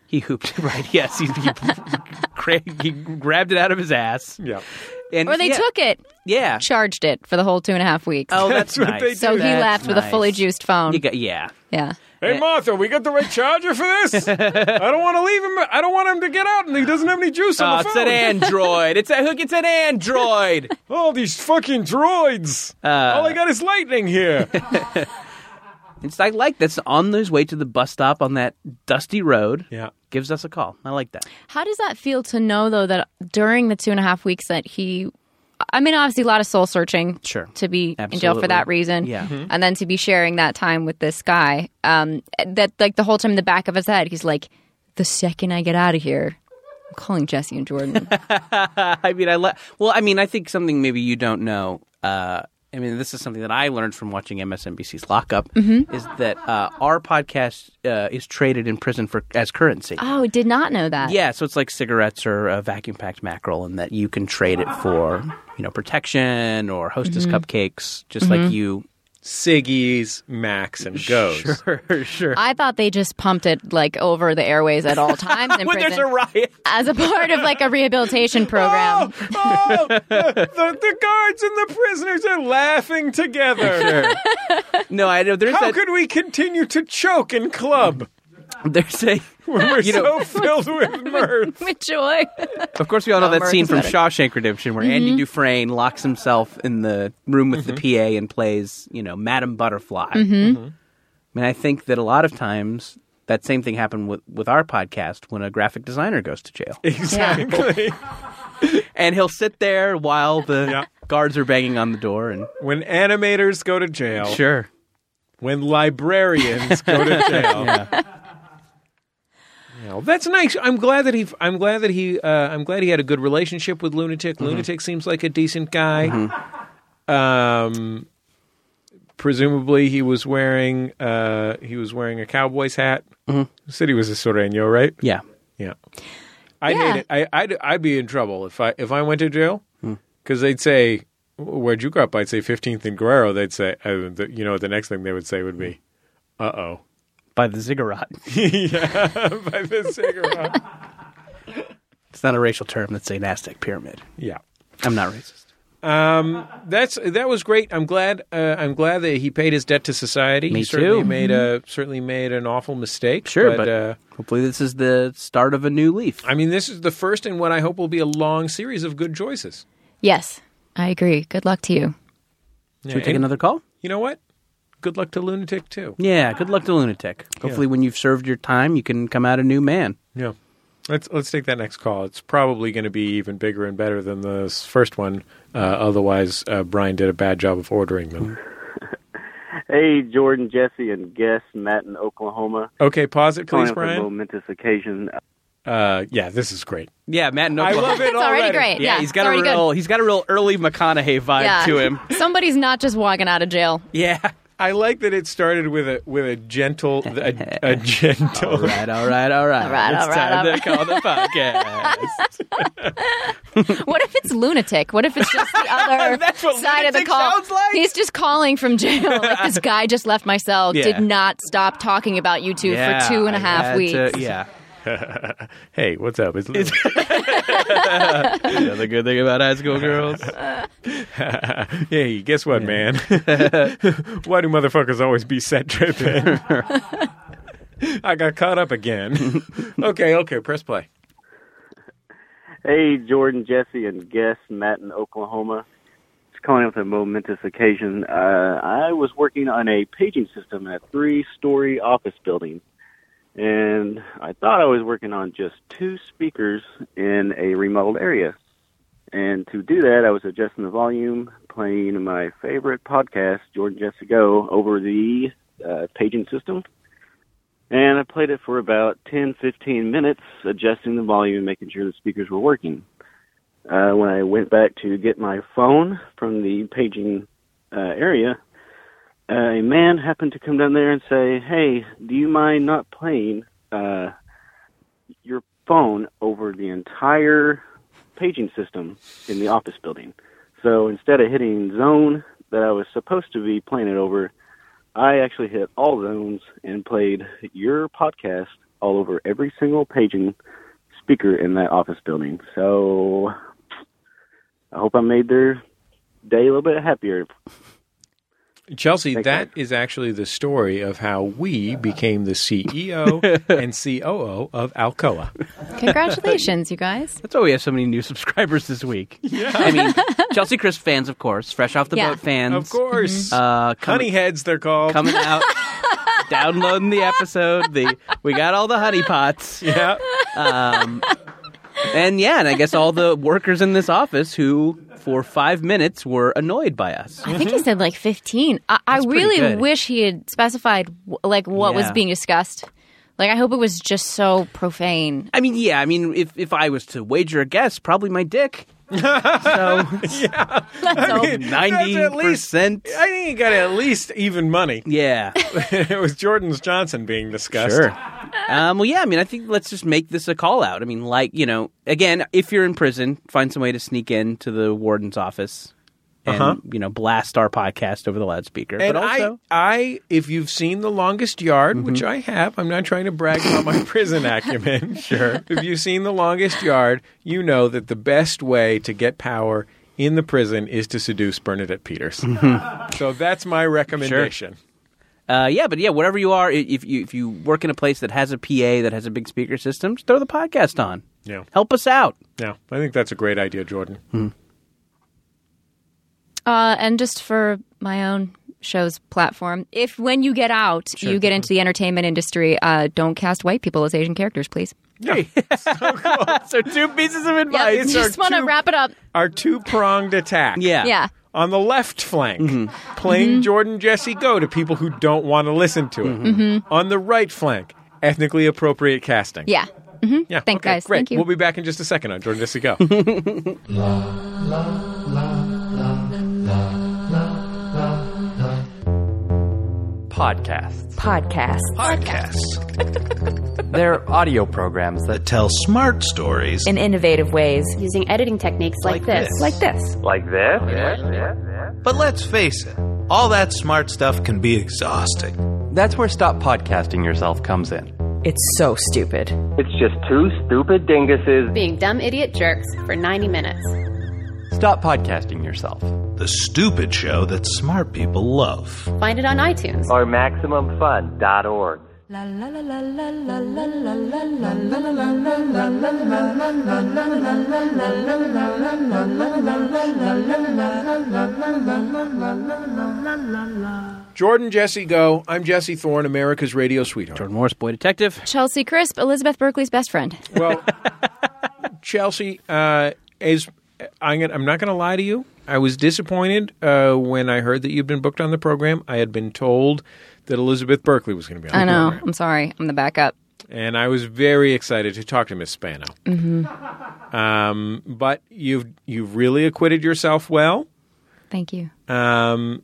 He hooped, right? Yes, he grabbed it out of his ass. Yeah. And, Or they took it, charged it for the whole 2.5 weeks. Oh, that's what nice. they So he left with a fully juiced phone. Yeah. Hey, Martha, we got the right charger for this? I don't want to leave him. I don't want him to get out and he doesn't have any juice on the phone. It's an Android. It's an Android. Oh, these fucking droids. All I got is lightning here. I like that's on his way to the bus stop on that dusty road. Yeah. Gives us a call. I like that. How does that feel to know, though, that during the 2.5 weeks that obviously a lot of soul searching to be in jail for that reason. Yeah. And then to be sharing that time with this guy, that like the whole time in the back of his head, he's like, the second I get out of here, I'm calling Jesse and Jordan. I think something maybe you don't know, this is something that I learned from watching MSNBC's Lockup, is that our podcast is traded in prison as currency. Oh, did not know that. Yeah, so it's like cigarettes or a vacuum-packed mackerel, and that you can trade it for, protection or Hostess cupcakes, just like you. Siggy's, Max, and Goes. Sure. I thought they just pumped it like over the airways at all times in when prison. There's a riot. As a part of like a rehabilitation program. The guards and the prisoners are laughing together. No, I know. How could we continue to choke in club? There's a... We're so filled with mirth. With joy. Of course, we all know that scene from Shawshank Redemption where Andy Dufresne locks himself in the room with the PA and plays, Madame Butterfly. I think that a lot of times that same thing happened with our podcast when a graphic designer goes to jail. Exactly. And he'll sit there while the guards are banging on the door. And when animators go to jail. Sure. When librarians go to jail. That's nice. I'm glad that he had a good relationship with Lunatic. Lunatic seems like a decent guy. Presumably, he was wearing a Cowboys hat. He said he was a Sureño, right? Yeah. I'd hate it. I'd be in trouble if I went to jail because they'd say, "Where'd you grow up?" I'd say 15th and Guerrero. They'd say, the next thing they would say would be, "Uh-oh." By the ziggurat. Yeah, by the ziggurat. It's not a racial term. That's a Aztec pyramid. Yeah. I'm not racist. That was great. I'm glad that he paid his debt to society. Me he too. Certainly made an awful mistake. Sure, but hopefully this is the start of a new leaf. This is the first in what I hope will be a long series of good choices. Yes, I agree. Good luck to you. Should we take another call? You know what? Good luck to Lunatic, too. Yeah, good luck to Lunatic. Hopefully when you've served your time, you can come out a new man. Yeah. Let's take that next call. It's probably going to be even bigger and better than the first one. Otherwise, Brian did a bad job of ordering them. Hey, Jordan, Jesse, and guest Matt in Oklahoma. Okay, pause it, please, Brian. A momentous occasion. This is great. Yeah, Matt in Oklahoma. I love it. It's already great. Yeah, he's got a real early McConaughey vibe to him. Somebody's not just walking out of jail. Yeah. I like that it started with a gentle a gentle. All right. It's time to call the podcast. What if it's Lunatic? What if it's just the other side of the call? Sounds like? He's just calling from jail. Like, this guy just left my cell. Yeah. Did not stop talking about you two for 2.5 weeks. Hey, what's up? It's the good thing about high school girls. Hey, guess what, man? Why do motherfuckers always be set tripping? I got caught up again. Okay, press play. Hey, Jordan, Jesse, and guest Matt in Oklahoma. Just calling with a momentous occasion. I was working on a paging system in a 3-story office building. And I thought I was working on just 2 speakers in a remodeled area. And to do that, I was adjusting the volume, playing my favorite podcast, Jordan Jesse Go, over the paging system. And I played it for about 10, 15 minutes, adjusting the volume, making sure the speakers were working. When I went back to get my phone from the paging area, a man happened to come down there and say, "Hey, do you mind not playing your phone over the entire paging system in the office building?" So instead of hitting zone that I was supposed to be playing it over, I actually hit all zones and played your podcast all over every single paging speaker in that office building. So I hope I made their day a little bit happier. Chelsea, that is actually the story of how we became the CEO and COO of Alcoa. Congratulations, you guys. That's why we have so many new subscribers this week. Yeah. I mean, Chelsea Crisp fans, of course. Fresh Off the Boat fans. Of course. Honeyheads, they're called. Coming out, downloading the episode. We got all the honey pots. Yeah. And I guess all the workers in this office who, for 5 minutes, were annoyed by us. I think he said like 15. I really wish he had specified what was being discussed. Like, I hope it was just so profane. I mean, if I was to wager a guess, probably my dick. So, yeah. Let's hope. 90%. I think he got at least even money. Yeah. It was Jordan's Johnson being discussed. Sure. I think let's just make this a call out. I mean, again, if you're in prison, find some way to sneak into the warden's office and, blast our podcast over the loudspeaker. And but also, if you've seen The Longest Yard, which I have, I'm not trying to brag about my prison acumen. Sure. If you've seen The Longest Yard, you know that the best way to get power in the prison is to seduce Bernadette Peters. So that's my recommendation. Sure. Whatever you are, if you work in a place that has a PA, that has a big speaker system, just throw the podcast on. Yeah. Help us out. Yeah, I think that's a great idea, Jordan. And just for my own show's platform, if when you get out, you get into the entertainment industry, don't cast white people as Asian characters, please. Yeah. So cool. So 2 pieces of advice. Just want to wrap it up. Our two-pronged attack. Yeah. On the left flank, playing Jordan Jesse Go to people who don't want to listen to it. On the right flank, ethnically appropriate casting. Yeah. Yeah. Thanks, guys. Great. Thank you. We'll be back in just a second on Jordan Jesse Go. Podcasts. They're audio programs that tell smart stories in innovative ways, using editing techniques like this. Like this. But let's face it, all that smart stuff can be exhausting. That's where Stop Podcasting Yourself comes in. It's so stupid. It's just two stupid dinguses being dumb idiot jerks for 90 minutes. Stop Podcasting Yourself. The stupid show that smart people love. Find it on iTunes or MaximumFun.org. Jordan Jesse Go. I'm Jesse Thorne, America's radio sweetheart. Jordan Morris, boy detective. Chelsea Crisp, Elizabeth Berkley's best friend. Well, Chelsea, I'm not going to lie to you. I was disappointed when I heard that you'd been booked on the program. I had been told that Elizabeth Berkley was going to be on the program. I know. I'm sorry. I'm the backup. And I was very excited to talk to Miss Spano. But you've really acquitted yourself well. Thank you. So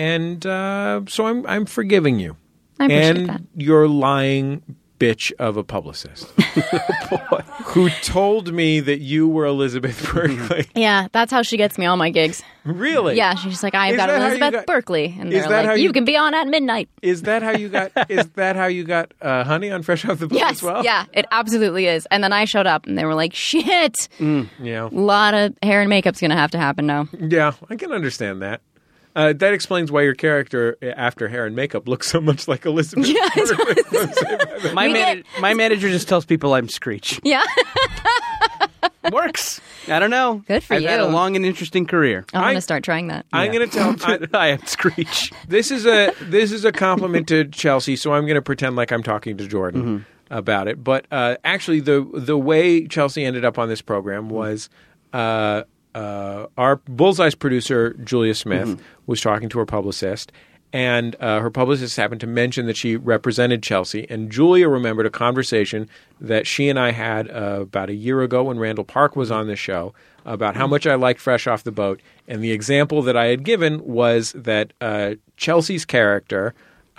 I'm forgiving you. I appreciate that. And your lying bitch of a publicist who told me that you were Elizabeth Berkley. Yeah, that's how she gets me all my gigs. Really? Yeah, she's like, I've got Elizabeth Berkley, and they're like, you can be on at midnight. Is that how you got? Honey on Fresh Off the Boat as well? Yeah, it absolutely is. And then I showed up, and they were like, shit. Yeah, a lot of hair and makeup's going to have to happen now. Yeah, I can understand that. That explains why your character after hair and makeup looks so much like Elizabeth. Yeah, my manager just tells people I'm Screech. Yeah. Works. I don't know. Good for you. I've had a long and interesting career. I'm going to start trying that. I'm going to tell. I am Screech. This is a compliment to Chelsea, so I'm going to pretend like I'm talking to Jordan about it. But actually, the way Chelsea ended up on this program was. Our Bullseye's producer, Julia Smith, was talking to her publicist, and her publicist happened to mention that she represented Chelsea, and Julia remembered a conversation that she and I had about a year ago when Randall Park was on the show about how much I liked Fresh Off the Boat, and the example that I had given was that Chelsea's character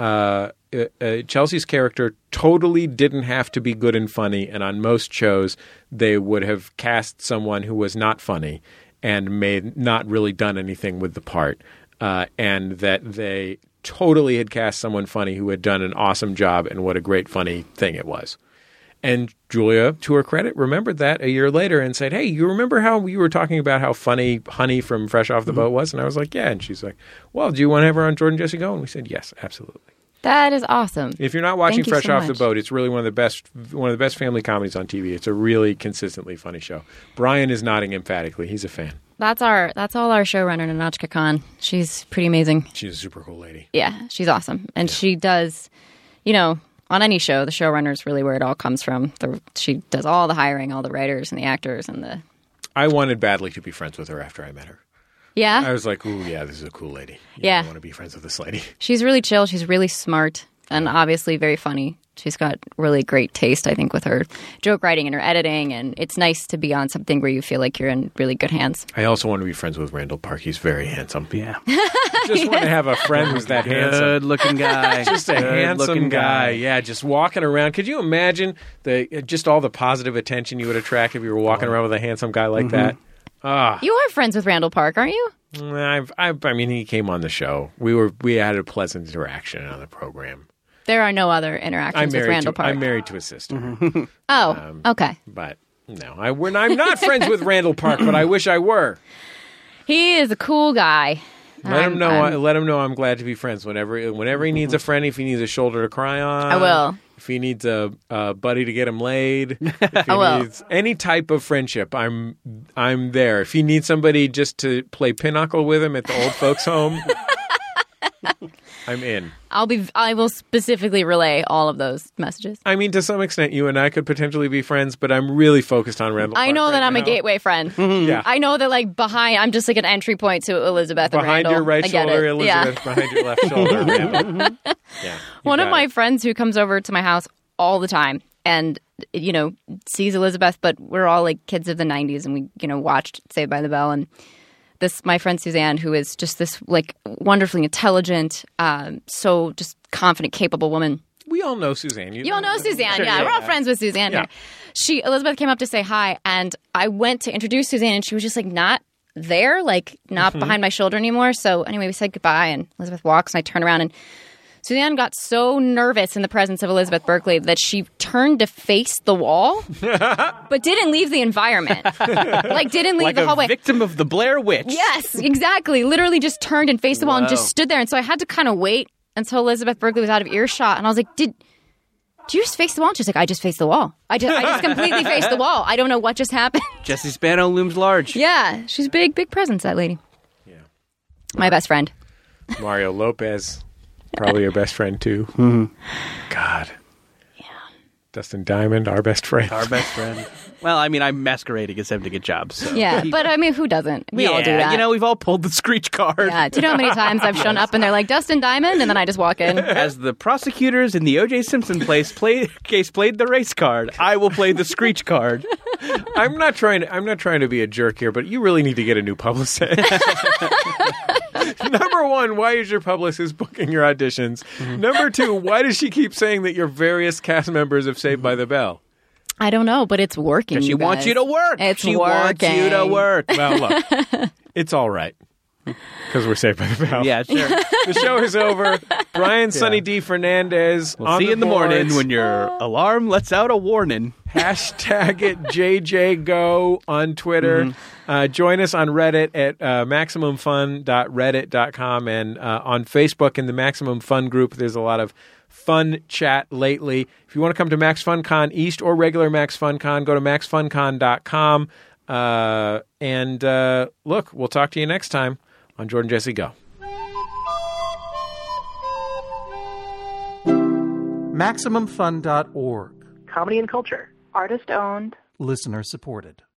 totally didn't have to be good and funny, and on most shows they would have cast someone who was not funny and may not really done anything with the part, and that they totally had cast someone funny who had done an awesome job, and what a great funny thing it was. And Julia, to her credit, remembered that a year later and said, hey, you remember how you were talking about how funny Honey from Fresh Off the Boat was? And I was like, yeah. And she's like, well, do you want to have her on Jordan Jesse Go? And we said, yes, absolutely. That is awesome. If you're not watching Thank you Fresh so Off the much. Boat, it's really one of the best family comedies on TV. It's a really consistently funny show. Brian is nodding emphatically. He's a fan. That's all our showrunner, Nanachka Khan. She's pretty amazing. She's a super cool lady. Yeah, she's awesome. And she does, on any show, the showrunner is really where it all comes from. She does all the hiring, all the writers and the actors and the... I wanted badly to be friends with her after I met her. Yeah? I was like, ooh, yeah, this is a cool lady. Yeah. I want to be friends with this lady. She's really chill. She's really smart and obviously very funny. She's got really great taste, I think, with her joke writing and her editing. And it's nice to be on something where you feel like you're in really good hands. I also want to be friends with Randall Park. He's very handsome. Yeah. Just want to have a friend who's that handsome. Good-looking guy. Just a handsome guy. Yeah, just walking around. Could you imagine just all the positive attention you would attract if you were walking around with a handsome guy like that? You are friends with Randall Park, aren't you? I mean, he came on the show. We had a pleasant interaction on the program. There are no other interactions with Randall Park. I'm married to his sister. Oh, okay. But no, I'm not friends with Randall Park, but I wish I were. He is a cool guy. Let him know I'm glad to be friends. Whenever he needs a friend, if he needs a shoulder to cry on, I will. If he needs a buddy to get him laid, if he needs any type of friendship, I'm there. If he needs somebody just to play pinochle with him at the old folks' home, I'm in. I will specifically relay all of those messages. I mean, to some extent, you and I could potentially be friends, but I'm really focused on Randall Park. I know that I'm now. a gateway friend. Yeah. I know that I'm just like an entry point to Elizabeth and Behind Randall. your right I get shoulder, it. Elizabeth. Yeah. Behind your left shoulder, Randall. Yeah. One of my friends who comes over to my house all the time and, sees Elizabeth, but we're all like kids of the 90s and we, watched Saved by the Bell. And my friend Suzanne, who is just this like wonderfully intelligent, so just confident, capable woman. We all know Suzanne. You all know Suzanne. Sure, yeah, we're all friends with Suzanne Yeah. here. Elizabeth came up to say hi, and I went to introduce Suzanne, and she was just like not there, like not behind my shoulder anymore. So anyway, we said goodbye, and Elizabeth walks, and I turn around, and Suzanne got so nervous in the presence of Elizabeth Berkley that she turned to face the wall, but didn't leave the environment. Didn't leave like the hallway. a victim of the Blair Witch. Yes, exactly. Literally just turned and faced the wall and just stood there. And so I had to kind of wait until Elizabeth Berkley was out of earshot. And I was like, did you just face the wall? And she's like, I just faced the wall. I just completely faced the wall. I don't know what just happened. Jessie Spano looms large. Yeah, she's big presence, that lady. Yeah. My best friend. Mario Lopez, probably your best friend too. God. Yeah. Dustin Diamond, our best friend. Our best friend. Well, I mean, I'm masquerading as him to get jobs. So. Yeah, but I mean, who doesn't? We all do that. We've all pulled the Screech card. Yeah. Do you know how many times I've shown up and they're like, Dustin Diamond? And then I just walk in. As the prosecutors in the O.J. Simpson case played the race card, I will play the Screech card. I'm not trying to be a jerk here, but you really need to get a new publicist. Number one, why is your publicist booking your auditions? Number two, why does she keep saying that you're various cast members of Saved by the Bell? I don't know, but it's working. She wants you to work. She wants you to work. Well, look, it's all right. Because we're Saved by the Bell. Yeah, sure. The show is over. Brian Sunny D. Fernandez. We'll see you in the morning when your alarm lets out a warning. Hashtag it JJGo on Twitter. Join us on Reddit at MaximumFun.reddit.com and on Facebook in the Maximum Fun group. There's a lot of fun chat lately. If you want to come to Max Fun Con East or regular Max Fun Con, go to MaxFunCon.com. And look, we'll talk to you next time on Jordan Jesse Go. MaximumFun.org. Comedy and culture. Artist owned. Listener supported.